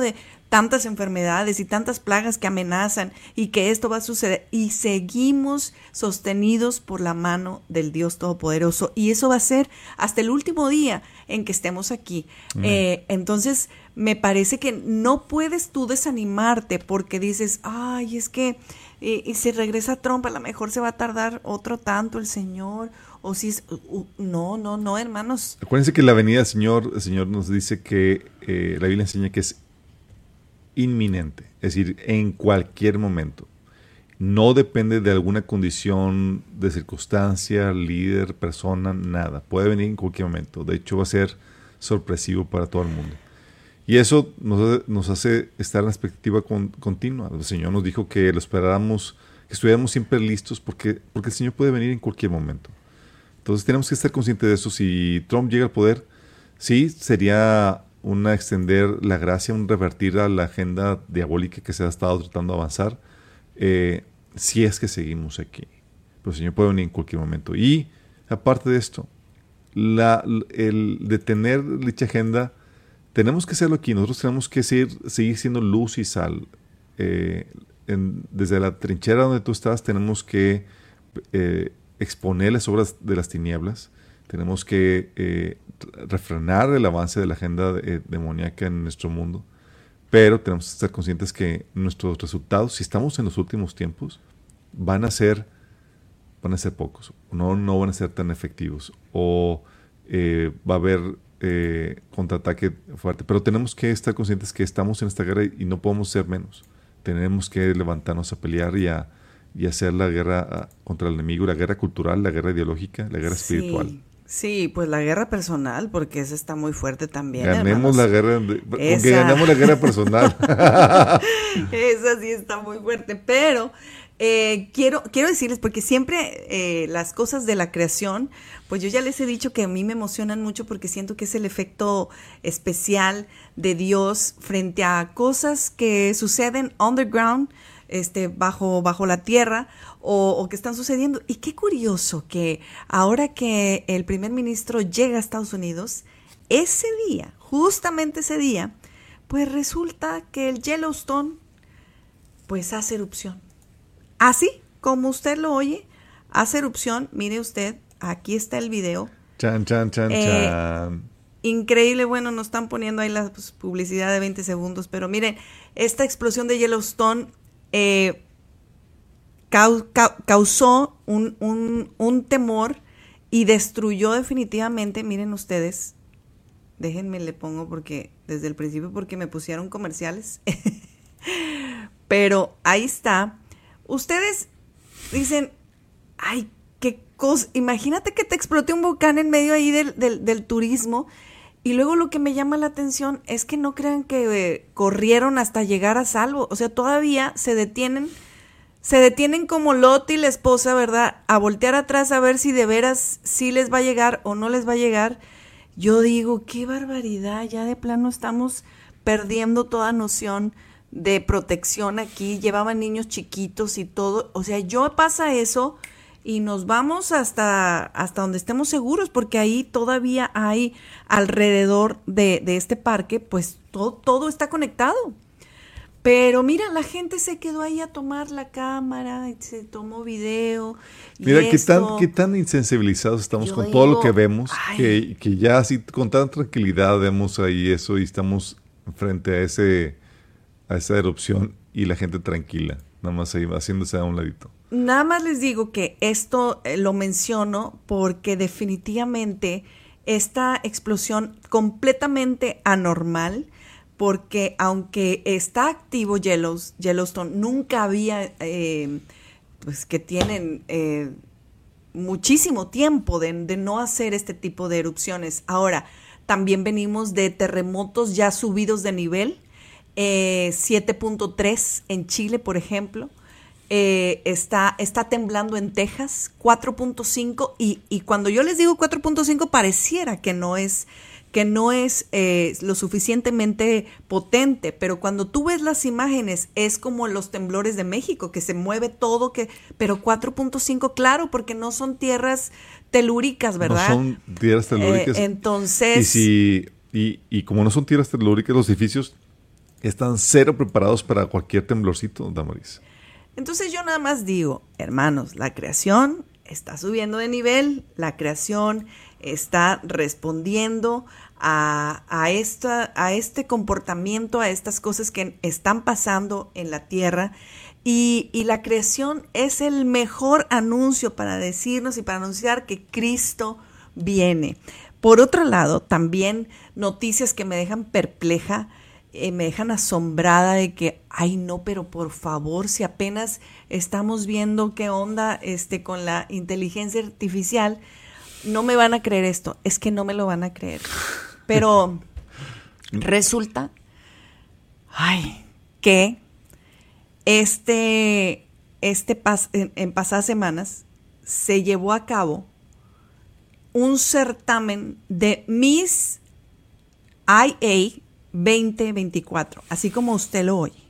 tantas enfermedades y tantas plagas que amenazan y que esto va a suceder, y seguimos sostenidos por la mano del Dios Todopoderoso, y eso va a ser hasta el último día en que estemos aquí. Eh, entonces me parece que no puedes tú desanimarte porque dices, ay, es que eh, y si regresa Trump a lo mejor se va a tardar otro tanto el Señor, o si es, uh, no, no, no, hermanos. Acuérdense que la venida del Señor, el Señor nos dice que eh, la Biblia enseña que es inminente, es decir, en cualquier momento. No depende de alguna condición de circunstancia, líder, persona, nada. Puede venir en cualquier momento. De hecho, va a ser sorpresivo para todo el mundo. Y eso nos, nos hace estar en la expectativa con, continua. El Señor nos dijo que lo esperáramos, que estuviéramos siempre listos porque, porque el Señor puede venir en cualquier momento. Entonces tenemos que estar conscientes de eso. Si Trump llega al poder, sí, sería una extender la gracia, un revertir a la agenda diabólica que se ha estado tratando de avanzar, eh, si es que seguimos aquí. Pero el Señor puede venir en cualquier momento. Y aparte de esto, la, el detener dicha agenda, tenemos que hacerlo aquí. Nosotros tenemos que seguir, seguir siendo luz y sal. Eh, en, desde la trinchera donde tú estás, tenemos que eh, exponer las obras de las tinieblas. Tenemos que eh, refrenar el avance de la agenda eh, demoníaca en nuestro mundo, pero tenemos que estar conscientes que nuestros resultados, si estamos en los últimos tiempos, van a ser, van a ser pocos, no, no van a ser tan efectivos, o eh, va a haber eh, contraataque fuerte, pero tenemos que estar conscientes que estamos en esta guerra y no podemos ser menos. Tenemos que levantarnos a pelear y a, y hacer la guerra contra el enemigo, la guerra cultural, la guerra ideológica, la guerra sí. espiritual. Sí, pues la guerra personal, porque esa está muy fuerte también. Ganemos hermanos. la guerra, de, aunque ganemos la guerra personal. Esa sí está muy fuerte, pero eh, quiero, quiero decirles, porque siempre eh, las cosas de la creación, pues yo ya les he dicho que a mí me emocionan mucho porque siento que es el efecto especial de Dios frente a cosas que suceden underground, este, bajo, bajo la tierra, o, o que están sucediendo. Y qué curioso que ahora que el primer ministro llega a Estados Unidos, ese día, justamente ese día, pues resulta que el Yellowstone pues hace erupción. Así como usted lo oye, hace erupción. Mire usted, aquí está el video. Chan, chan, chan, eh, chan. Increíble, bueno, nos están poniendo ahí la pues, publicidad de veinte segundos, pero miren, esta explosión de Yellowstone eh, cau, cau, causó un, un, un temor y destruyó definitivamente, miren ustedes, déjenme le pongo porque desde el principio porque me pusieron comerciales, pero ahí está. Ustedes dicen, ay, qué cosa, imagínate que te explote un volcán en medio ahí del, del, del turismo. Y luego lo que me llama la atención es que no crean que eh, corrieron hasta llegar a salvo. O sea, todavía se detienen, se detienen como Lot y la esposa, ¿verdad? A voltear atrás a ver si de veras sí les va a llegar o no les va a llegar. Yo digo, qué barbaridad, ya de plano estamos perdiendo toda noción de protección aquí. Llevaban niños chiquitos y todo. O sea, yo pasa eso y nos vamos hasta, hasta donde estemos seguros, porque ahí todavía hay alrededor de, de este parque, pues todo, todo está conectado. Pero mira, la gente se quedó ahí a tomar la cámara, y se tomó video. Y mira, esto, qué tan, qué tan insensibilizados estamos con digo, todo lo que vemos, que, que ya así con tanta tranquilidad vemos ahí eso y estamos frente a ese a esa erupción y la gente tranquila, nada más ahí haciéndose a un ladito. Nada más les digo que esto eh, lo menciono porque definitivamente esta explosión completamente anormal, porque aunque está activo Yellows, Yellowstone, nunca había, eh, pues que tienen eh, muchísimo tiempo de, de no hacer este tipo de erupciones. Ahora, también venimos de terremotos ya subidos de nivel, eh, siete punto tres en Chile, por ejemplo. Eh, está, está temblando en Texas, cuatro punto cinco, y, y cuando yo les digo cuatro punto cinco pareciera que no es, que no es eh, lo suficientemente potente, pero cuando tú ves las imágenes es como los temblores de México, que se mueve todo, que, pero cuatro punto cinco, claro, porque no son tierras telúricas, ¿verdad? No son tierras telúricas. Eh, entonces... Y, si, y, y como no son tierras telúricas, los edificios están cero preparados para cualquier temblorcito, Damaris. Entonces yo nada más digo, hermanos, la creación está subiendo de nivel, la creación está respondiendo a, a, esta, a este comportamiento, a estas cosas que están pasando en la tierra, y, y la creación es el mejor anuncio para decirnos y para anunciar que Cristo viene. Por otro lado, también noticias que me dejan perpleja, eh, me dejan asombrada de que, ay no, pero por favor, si apenas estamos viendo qué onda este, con la inteligencia artificial, no me van a creer esto, es que no me lo van a creer. Pero resulta, ay, que este, este pas, en, en pasadas semanas se llevó a cabo un certamen de Miss I A veinte veinticuatro, así como usted lo oye.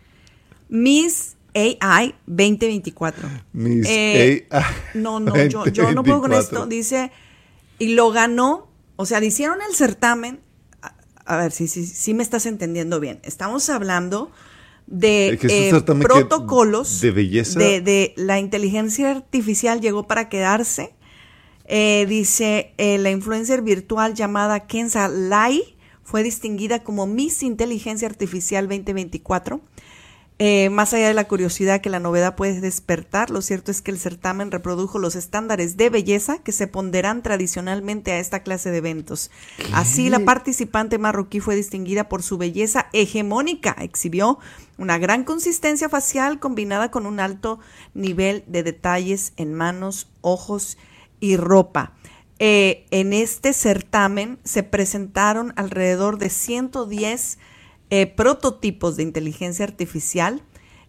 Miss A I veinte veinticuatro. Miss eh, A I. No, no, yo, yo no puedo con esto. Dice, y lo ganó, o sea, le hicieron el certamen. A, a ver, si sí, sí, sí me estás entendiendo bien. Estamos hablando de eh, protocolos de belleza. De, de la inteligencia artificial llegó para quedarse. Eh, dice, eh, la influencer virtual llamada Kenza Lai fue distinguida como Miss Inteligencia Artificial veinte veinticuatro. Eh, más allá de la curiosidad que la novedad puede despertar, lo cierto es que el certamen reprodujo los estándares de belleza que se ponderan tradicionalmente a esta clase de eventos. ¿Qué? Así, la participante marroquí fue distinguida por su belleza hegemónica. Exhibió una gran consistencia facial combinada con un alto nivel de detalles en manos, ojos y ropa. Eh, en este certamen se presentaron alrededor de ciento diez eh, prototipos de inteligencia artificial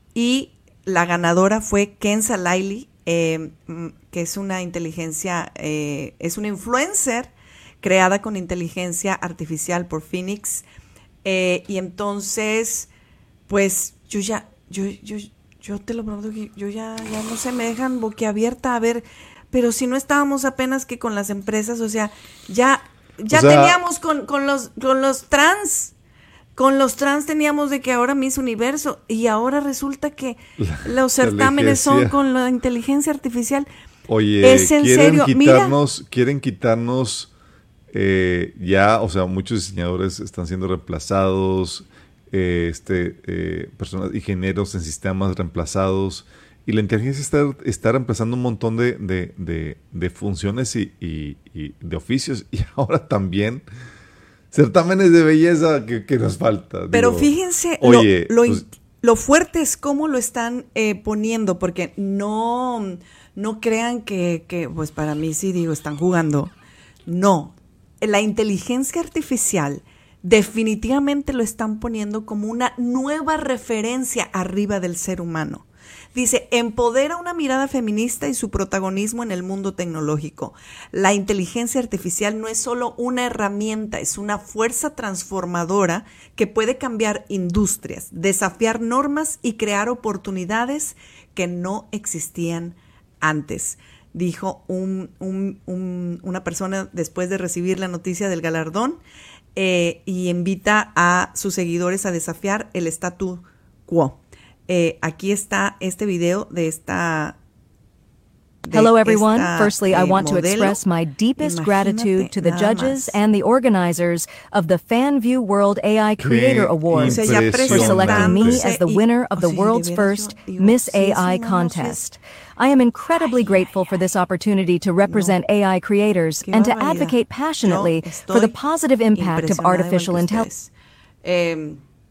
y la ganadora fue Kenza Lai, eh, que es una inteligencia, eh, es una influencer creada con inteligencia artificial por Phoenix. Eh, y entonces, pues yo ya, yo, yo, yo te lo prometo que yo ya, ya no sé, me dejan boquiabierta a ver. Pero si no estábamos apenas que con las empresas, o sea, ya, ya o sea, teníamos con, con los, con los trans, con los trans teníamos de que ahora Miss Universo, y ahora resulta que la, los certámenes son con la inteligencia artificial. Oye, es en quieren serio, quitarnos, mira. quieren quitarnos eh, ya, o sea, muchos diseñadores están siendo reemplazados, eh, este, eh, personas, ingenieros en sistemas reemplazados. Y la inteligencia está, está reemplazando un montón de, de, de, de funciones y, y, y de oficios. Y ahora también certámenes de belleza que, que nos falta. Pero Digo, fíjense, oye, lo, lo, pues, lo fuerte es cómo lo están eh, poniendo, porque no, no crean que, que, pues para mí sí digo, están jugando. No, la inteligencia artificial definitivamente lo están poniendo como una nueva referencia arriba del ser humano. Dice, empodera una mirada feminista y su protagonismo en el mundo tecnológico. La inteligencia artificial no es solo una herramienta, es una fuerza transformadora que puede cambiar industrias, desafiar normas y crear oportunidades que no existían antes, dijo un, un, un, una persona después de recibir la noticia del galardón, eh, y invita a sus seguidores a desafiar el statu quo. Eh, aquí está este video de esta. De Hello, everyone. esta, Firstly, eh, I want modelo. to express my deepest Imagínate gratitude to the nada judges más. and the organizers of the FanView World A I Creator Qué Awards O sea, ya for selecting me presentándose as the y- winner of the o sea, world's de veras, first yo digo, Miss sí, A I sí, no, no, contest. sí I am incredibly grateful for this opportunity to represent A I creators Qué and to barbaridad. advocate passionately Yo for the estoy positive impact of impresionada artificial igual que intelligence. ustedes. Eh,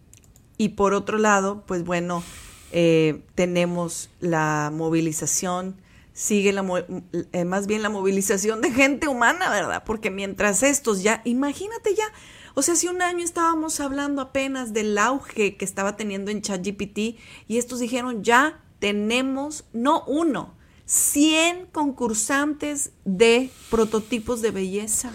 y por otro lado, pues bueno, eh, tenemos la movilización, sigue la mo- eh, más bien la movilización de gente humana, ¿verdad? Porque mientras estos ya, imagínate ya, o sea, si un año estábamos hablando apenas del auge que estaba teniendo en ChatGPT y estos dijeron, ya tenemos, no uno, cien concursantes de prototipos de belleza.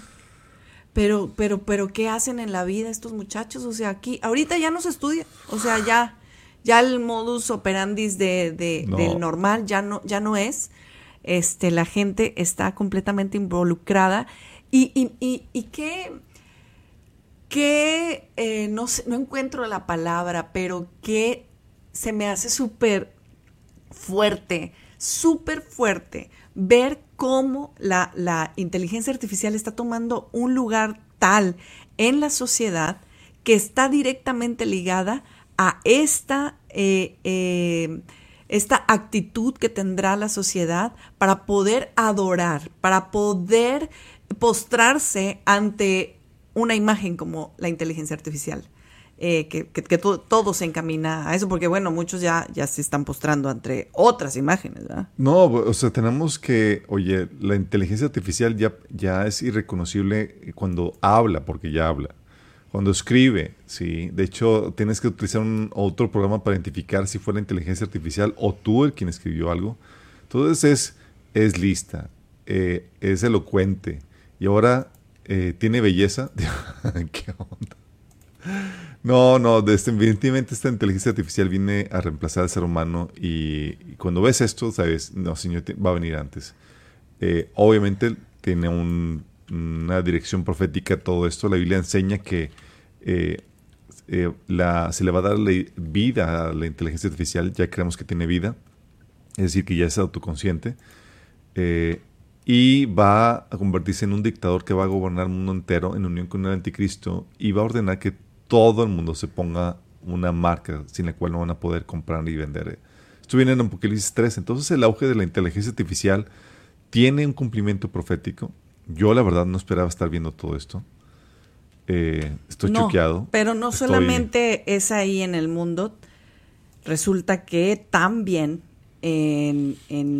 Pero, pero, pero, ¿qué hacen en la vida estos muchachos? O sea, aquí, ahorita ya no se estudia, o sea, ya, ya el modus operandi de, de, No. del normal ya no, ya no es. Este, la gente está completamente involucrada y, y, y, y qué, que, eh, no sé, no encuentro la palabra, pero que se me hace súper fuerte, súper fuerte ver cómo la, la inteligencia artificial está tomando un lugar tal en la sociedad que está directamente ligada a esta, eh, eh, esta actitud que tendrá la sociedad para poder adorar, para poder postrarse ante una imagen como la inteligencia artificial. Eh, que, que, que todo, todo se encamina a eso, porque bueno, muchos ya, ya se están postrando ante otras imágenes, ¿verdad? No, o sea, tenemos que, oye, la inteligencia artificial ya, ya es irreconocible cuando habla, porque ya habla. Cuando escribe, sí. De hecho, tienes que utilizar un otro programa para identificar si fue la inteligencia artificial o tú el quien escribió algo. Entonces es, es lista, eh, es elocuente y ahora eh, tiene belleza. ¿Qué onda? No, no, definitivamente esta inteligencia artificial viene a reemplazar al ser humano y, y cuando ves esto, sabes, no, Señor, va a venir antes. Eh, obviamente tiene un, una dirección profética todo esto. La Biblia enseña que eh, eh, la, se le va a dar la vida a la inteligencia artificial, ya creemos que tiene vida, es decir, que ya es autoconsciente, eh, y va a convertirse en un dictador que va a gobernar el mundo entero en unión con el anticristo y va a ordenar que todo el mundo se ponga una marca sin la cual no van a poder comprar ni vender. Esto viene en Apocalipsis tres. Entonces el auge de la inteligencia artificial tiene un cumplimiento profético. Yo la verdad no esperaba estar viendo todo esto. Eh, estoy no, choqueado. Pero no estoy... solamente es ahí en el mundo. Resulta que también en,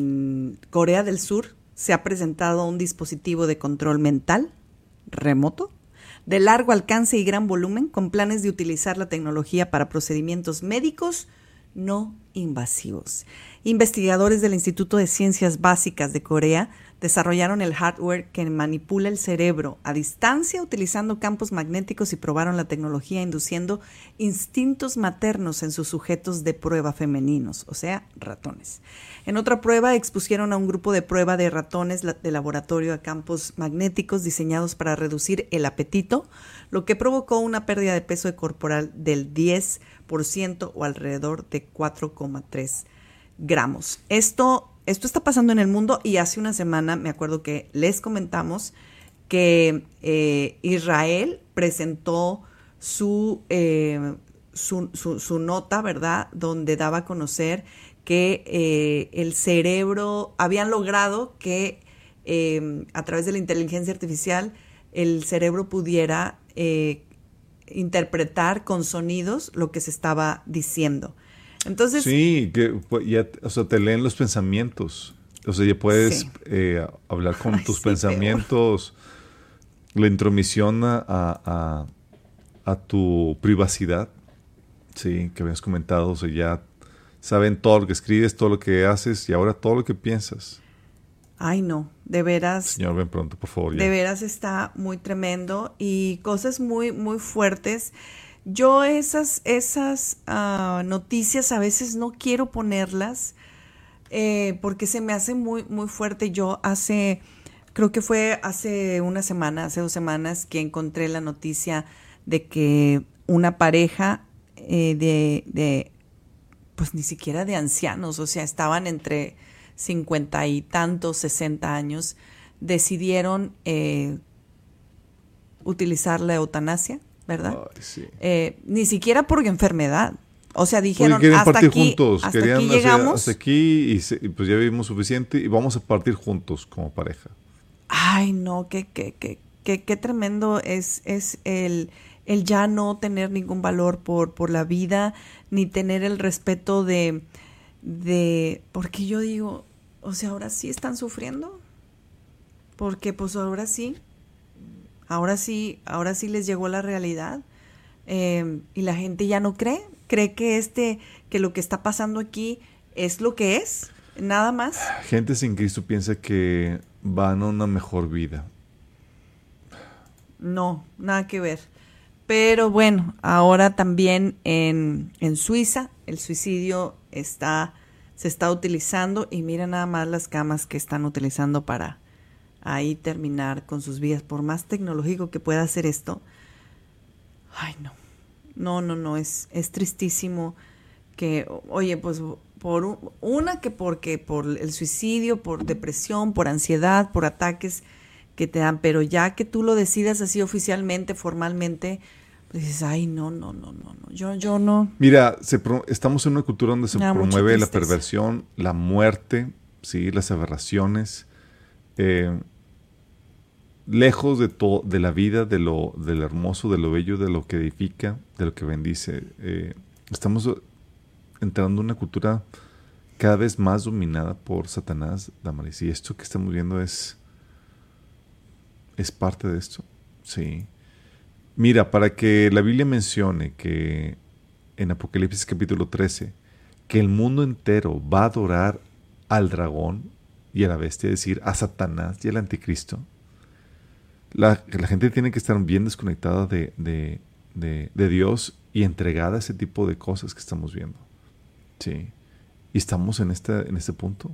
en Corea del Sur se ha presentado un dispositivo de control mental remoto de largo alcance y gran volumen, con planes de utilizar la tecnología para procedimientos médicos no invasivos. Investigadores del Instituto de Ciencias Básicas de Corea desarrollaron el hardware que manipula el cerebro a distancia utilizando campos magnéticos y probaron la tecnología induciendo instintos maternos en sus sujetos de prueba femeninos, o sea, ratones. En otra prueba expusieron a un grupo de prueba de ratones de laboratorio a campos magnéticos diseñados para reducir el apetito, lo que provocó una pérdida de peso corporal del diez por ciento o alrededor de cuatro coma tres gramos. Esto Esto está pasando en el mundo y hace una semana me acuerdo que les comentamos que eh, Israel presentó su, eh, su, su, su nota, ¿verdad?, donde daba a conocer que eh, el cerebro, habían logrado que eh, a través de la inteligencia artificial el cerebro pudiera eh, interpretar con sonidos lo que se estaba diciendo. Entonces, sí, que ya, o sea, te leen los pensamientos. O sea, ya puedes sí. eh, hablar con Ay, tus sí, pensamientos. Peor. La intromisión a, a, a tu privacidad. Sí, que habías comentado. O sea, ya saben todo lo que escribes, todo lo que haces y ahora todo lo que piensas. Ay, no, de veras. Señor, ven pronto, por favor. Ya. De veras está muy tremendo y cosas muy, muy fuertes. Yo esas, esas uh, noticias a veces no quiero ponerlas eh, porque se me hace muy, muy fuerte. Yo hace, creo que fue hace una semana, hace dos semanas que encontré la noticia de que una pareja eh, de, de, pues ni siquiera de ancianos, o sea, estaban entre cincuenta y tantos, sesenta años, decidieron eh, utilizar la eutanasia. ¿Verdad? Ay, sí. eh, ni siquiera por enfermedad. O sea, dijeron, Oye, hasta partir aquí, juntos. hasta Querían aquí hacer, llegamos. Hasta aquí y, se, y pues ya vivimos suficiente y vamos a partir juntos como pareja. Ay, no, qué, qué, qué, qué, qué tremendo es, es el, el ya no tener ningún valor por, por la vida, ni tener el respeto de, de, porque yo digo, o sea, ahora sí están sufriendo. Porque pues ahora sí. Ahora sí, ahora sí les llegó la realidad eh, y la gente ya no cree, cree que este, que lo que está pasando aquí es lo que es, nada más. Gente sin Cristo piensa que van a una mejor vida. No, nada que ver. Pero bueno, ahora también en, en Suiza el suicidio está, se está utilizando y mira nada más las camas que están utilizando para ahí terminar con sus vidas. Por más tecnológico que pueda ser esto, Ay, no. No, no, no, es, es tristísimo que, oye, pues por un, una que porque por el suicidio, por depresión, por ansiedad, por ataques que te dan, pero ya que tú lo decidas así oficialmente, formalmente, pues dices, ay, no, no, no, no, no, yo, yo no. Mira, se pro, estamos en una cultura donde se Me da mucha promueve la tristeza. perversión, la muerte, sí, las aberraciones, eh, lejos de todo, de la vida, de lo, de lo hermoso, de lo bello, de lo que edifica, de lo que bendice. Eh, estamos entrando en una cultura cada vez más dominada por Satanás, Damaris, y esto que estamos viendo es es parte de esto. Sí. Mira, para que la Biblia mencione que en Apocalipsis capítulo trece, que el mundo entero va a adorar al dragón y a la bestia, es decir, a Satanás y al anticristo, la, la gente tiene que estar bien desconectada de, de, de, de Dios y entregada a ese tipo de cosas que estamos viendo. Sí. Y estamos en este, en este punto.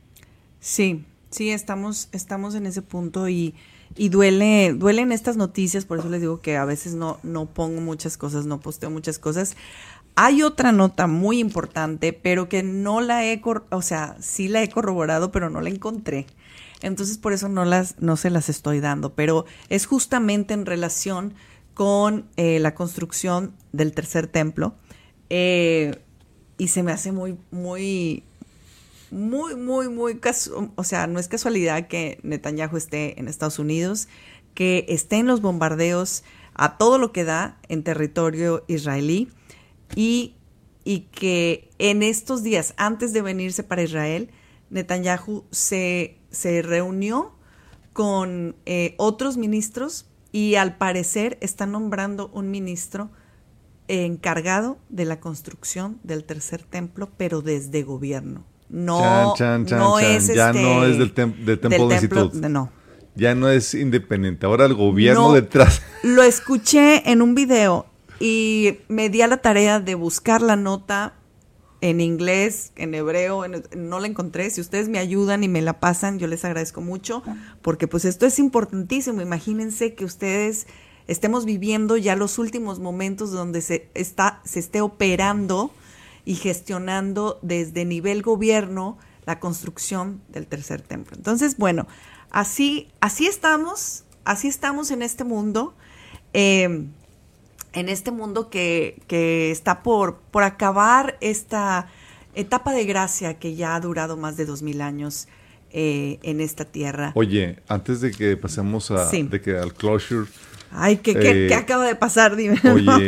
Sí, sí, estamos, estamos en ese punto y, y duele, duelen estas noticias, por eso les digo que a veces no, no pongo muchas cosas, no posteo muchas cosas. Hay otra nota muy importante, pero que no la he, cor- o sea, sí la he corroborado, pero no la encontré. Entonces por eso no las, no se las estoy dando, pero es justamente en relación con eh, la construcción del tercer templo, eh, y se me hace muy, muy, muy, muy, muy, casu- o sea, no es casualidad que Netanyahu esté en Estados Unidos, que esté en los bombardeos a todo lo que da en territorio israelí, y, y que en estos días, antes de venirse para Israel, Netanyahu se, se reunió con eh, otros ministros y al parecer está nombrando un ministro encargado de la construcción del tercer templo, pero desde gobierno. No, Chan, chan, chan, no chan. es Ya este, no es del, tem- del Temple del templo, Institute. no. Ya no es independiente. Ahora el gobierno No, detrás. Lo escuché en un video y me di a la tarea de buscar la nota en inglés, en hebreo, en- no la encontré. Si ustedes me ayudan y me la pasan, yo les agradezco mucho, porque pues esto es importantísimo. Imagínense que ustedes estemos viviendo ya los últimos momentos donde se está, se esté operando y gestionando desde nivel gobierno la construcción del tercer templo. Entonces, bueno, así, así estamos, así estamos en este mundo. Eh, en este mundo que, que está por, por acabar esta etapa de gracia que ya ha durado más de dos mil años eh, en esta tierra. Oye, antes de que pasemos a, Sí. de que al closure, Ay, ¿qué, qué, eh, ¿qué acaba de pasar? Dime. oye,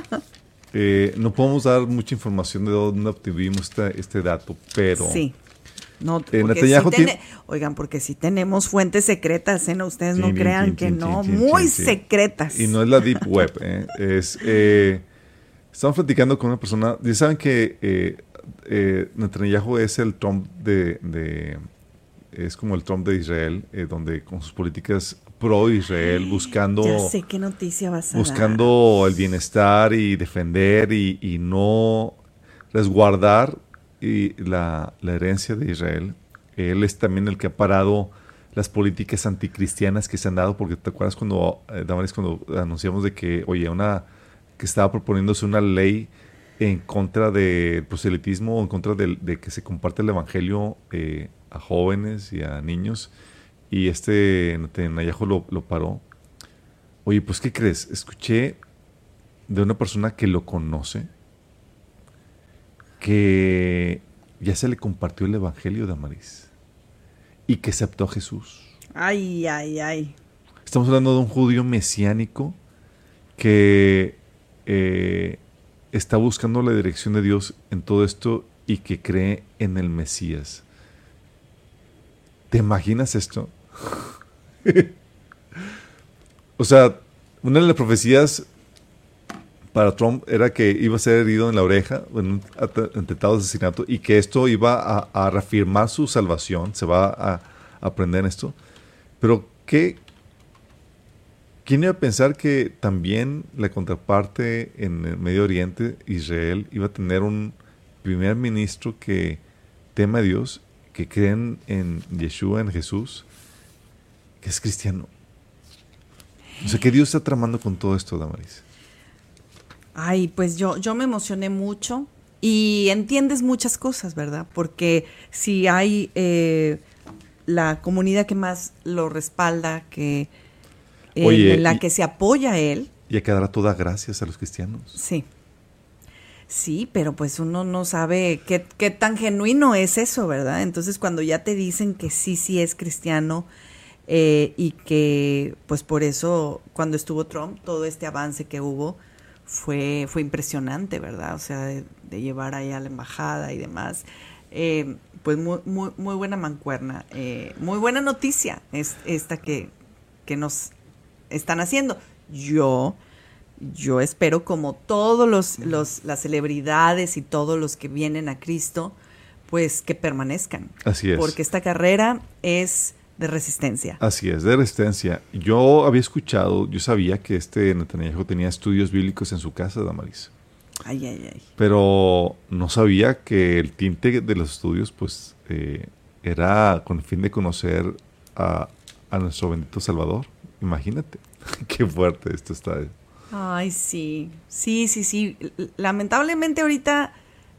eh, no podemos dar mucha información de dónde obtuvimos este, este dato, pero Sí. No, Eh, porque Netanyahu sí tene- tiene- Oigan, porque si tenemos fuentes secretas, ¿eh? No, ustedes no Chin, crean chin, que chin, no, chin, muy chin, chin. secretas. Y no es la Deep Web, ¿eh? es, eh, estamos platicando con una persona, ya saben que eh, eh, Netanyahu es el Trump de, de es como el Trump de Israel, eh, donde con sus políticas pro-Israel, buscando, Ya sé qué noticia vas a buscando el bienestar y defender y, y no resguardar y la, la herencia de Israel. Él es también el que ha parado las políticas anticristianas que se han dado, porque te acuerdas cuando, eh, Damaris, cuando anunciamos de que, oye, una que estaba proponiéndose una ley en contra del proselitismo, en contra del- de, que se comparte el evangelio eh, a jóvenes y a niños, y este Netanyahu lo, lo paró. Oye, pues, ¿qué crees? Escuché de una persona que lo conoce, que ya se le compartió el evangelio de Damaris y que aceptó a Jesús. Ay, ay, ay. Estamos hablando de un judío mesiánico que eh, está buscando la dirección de Dios en todo esto y que cree en el Mesías. ¿Te imaginas esto? O sea, una de las profecías para Trump era que iba a ser herido en la oreja en un at- intentado asesinato y que esto iba a, a reafirmar su salvación. Se va a, a aprender en esto. Pero ¿qué? ¿Quién iba a pensar que también la contraparte en el Medio Oriente, Israel, iba a tener un primer ministro que teme a Dios, que cree en, en Yeshua, en Jesús, que es cristiano? O sea, ¿qué Dios está tramando con todo esto, Damaris? Ay, pues yo, yo me emocioné mucho y entiendes muchas cosas, ¿verdad? Porque si hay eh, la comunidad que más lo respalda, que eh, Oye, en la y, que se apoya a él. Y a cada rato da gracias a los cristianos. Sí. Sí, pero pues uno no sabe qué, qué tan genuino es eso, ¿verdad? Entonces cuando ya te dicen que sí, sí es cristiano eh, y que pues por eso cuando estuvo Trump, todo este avance que hubo fue, fue impresionante, ¿verdad? O sea, de, de llevar ahí a la embajada y demás. Eh, pues muy, muy, muy buena mancuerna, eh, muy buena noticia es esta que, que nos están haciendo. Yo... Yo espero, como todos los, los las celebridades y todos los que vienen a Cristo, pues que permanezcan. Así es. Porque esta carrera es de resistencia. Así es, de resistencia. Yo había escuchado, yo sabía que este Netanyahu tenía estudios bíblicos en su casa, Damaris. Ay, ay, ay. Pero no sabía que el tinte de los estudios, pues, eh, era con el fin de conocer a, a nuestro bendito Salvador. Imagínate, qué fuerte esto está. Ay, sí, sí, sí, sí. Lamentablemente ahorita,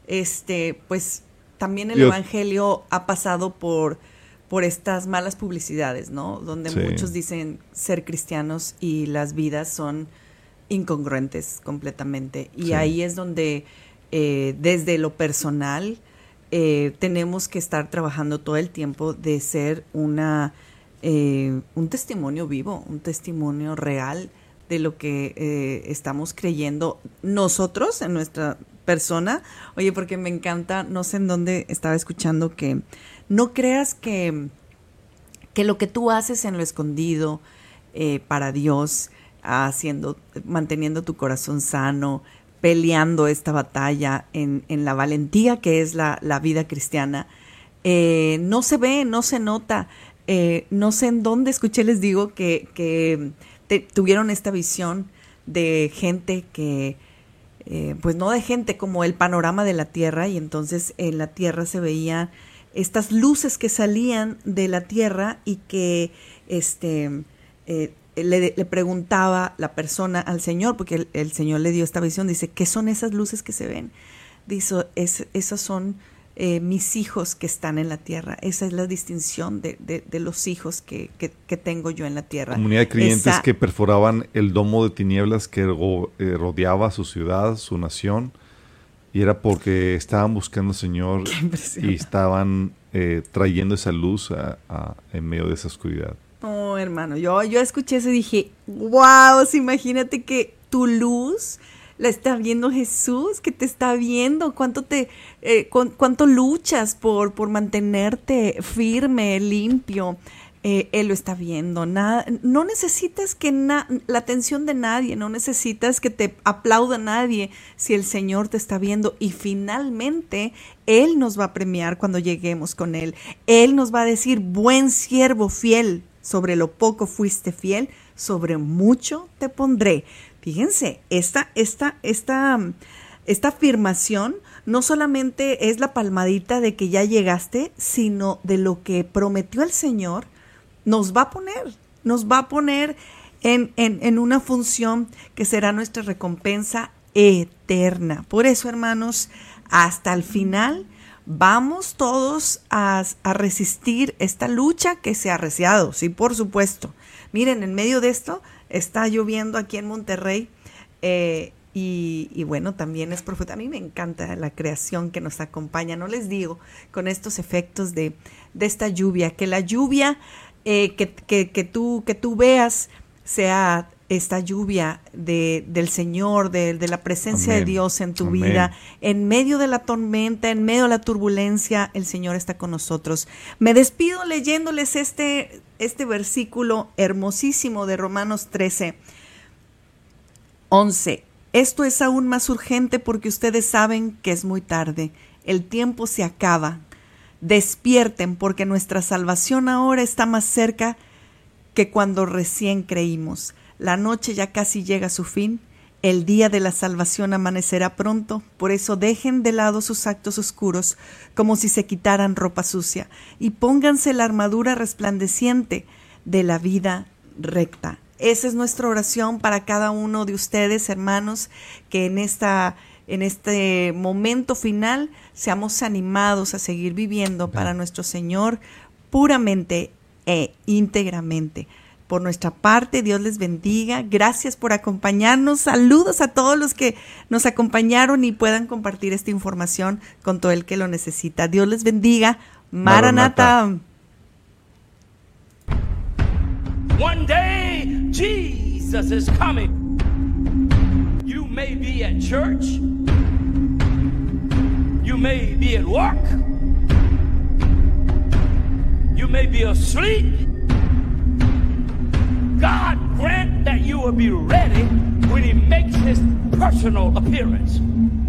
este, pues también el Yo, evangelio ha pasado por, por estas malas publicidades, ¿no? Donde sí. muchos dicen ser cristianos y las vidas son incongruentes completamente. Y sí. Ahí es donde, eh, desde lo personal, eh, tenemos que estar trabajando todo el tiempo de ser una, eh, un testimonio vivo, un testimonio real de lo que eh, estamos creyendo nosotros en nuestra persona. Oye, porque me encanta, no sé en dónde estaba escuchando que no creas que, que lo que tú haces en lo escondido eh, para Dios, haciendo, manteniendo tu corazón sano, peleando esta batalla en, en la valentía que es la, la vida cristiana, eh, no se ve, no se nota. Eh, no sé en dónde escuché, les digo, que... que Te, tuvieron esta visión de gente que, eh, pues no de gente, como el panorama de la Tierra, y entonces en la Tierra se veían estas luces que salían de la Tierra y que este eh, le, le preguntaba la persona al Señor, porque el, el Señor le dio esta visión, dice, ¿qué son esas luces que se ven? Dice, es, esas son eh, mis hijos que están en la tierra. Esa es la distinción de, de, de los hijos que, que, que tengo yo en la tierra. Comunidad de creyentes Esa, que perforaban el domo de tinieblas que ro, eh, rodeaba su ciudad, su nación, y era porque estaban buscando al Señor y estaban eh, trayendo esa luz a, a, en medio de esa oscuridad. Oh, hermano, yo, yo escuché eso y dije, wow, imagínate que tu luz la está viendo Jesús, que te está viendo, cuánto te, eh, cu- cuánto luchas por, por mantenerte firme, limpio, eh, Él lo está viendo. Nada, no necesitas que na- la atención de nadie, no necesitas que te aplauda nadie si el Señor te está viendo, y finalmente Él nos va a premiar cuando lleguemos con Él. Él nos va a decir, buen siervo fiel, sobre lo poco fuiste fiel, sobre mucho te pondré. Fíjense, esta, esta, esta, esta afirmación no solamente es la palmadita de que ya llegaste, sino de lo que prometió el Señor, nos va a poner, nos va a poner en, en, en una función que será nuestra recompensa eterna. Por eso, hermanos, hasta el final vamos todos a, a resistir esta lucha que se ha arreciado, sí, por supuesto. Miren, en medio de esto está lloviendo aquí en Monterrey eh, y, y bueno, también es profeta. A mí me encanta la creación que nos acompaña, no les digo, con estos efectos de, de esta lluvia, que la lluvia eh, que, que, que, tú, que tú veas sea esta lluvia de, del Señor, de, de la presencia Amén. De Dios en tu Amén. Vida, en medio de la tormenta, en medio de la turbulencia, el Señor está con nosotros. Me despido leyéndoles este, este versículo hermosísimo de Romanos trece, once. Esto es aún más urgente porque ustedes saben que es muy tarde. El tiempo se acaba. Despierten porque nuestra salvación ahora está más cerca que cuando recién creímos. La noche ya casi llega a su fin, el día de la salvación amanecerá pronto, por eso dejen de lado sus actos oscuros, como si se quitaran ropa sucia, y pónganse la armadura resplandeciente de la vida recta. esa es nuestra oración para cada uno de ustedes, hermanos, que en esta en este momento final seamos animados a seguir viviendo para nuestro Señor puramente e íntegramente. Por nuestra parte, Dios les bendiga. Gracias por acompañarnos. Saludos a todos los que nos acompañaron y puedan compartir esta información con todo el que lo necesita. Dios les bendiga. Maranatha. One day, Jesus is coming. You may be at church. You may be at work. You may be asleep. God grant that you will be ready when He makes His personal appearance.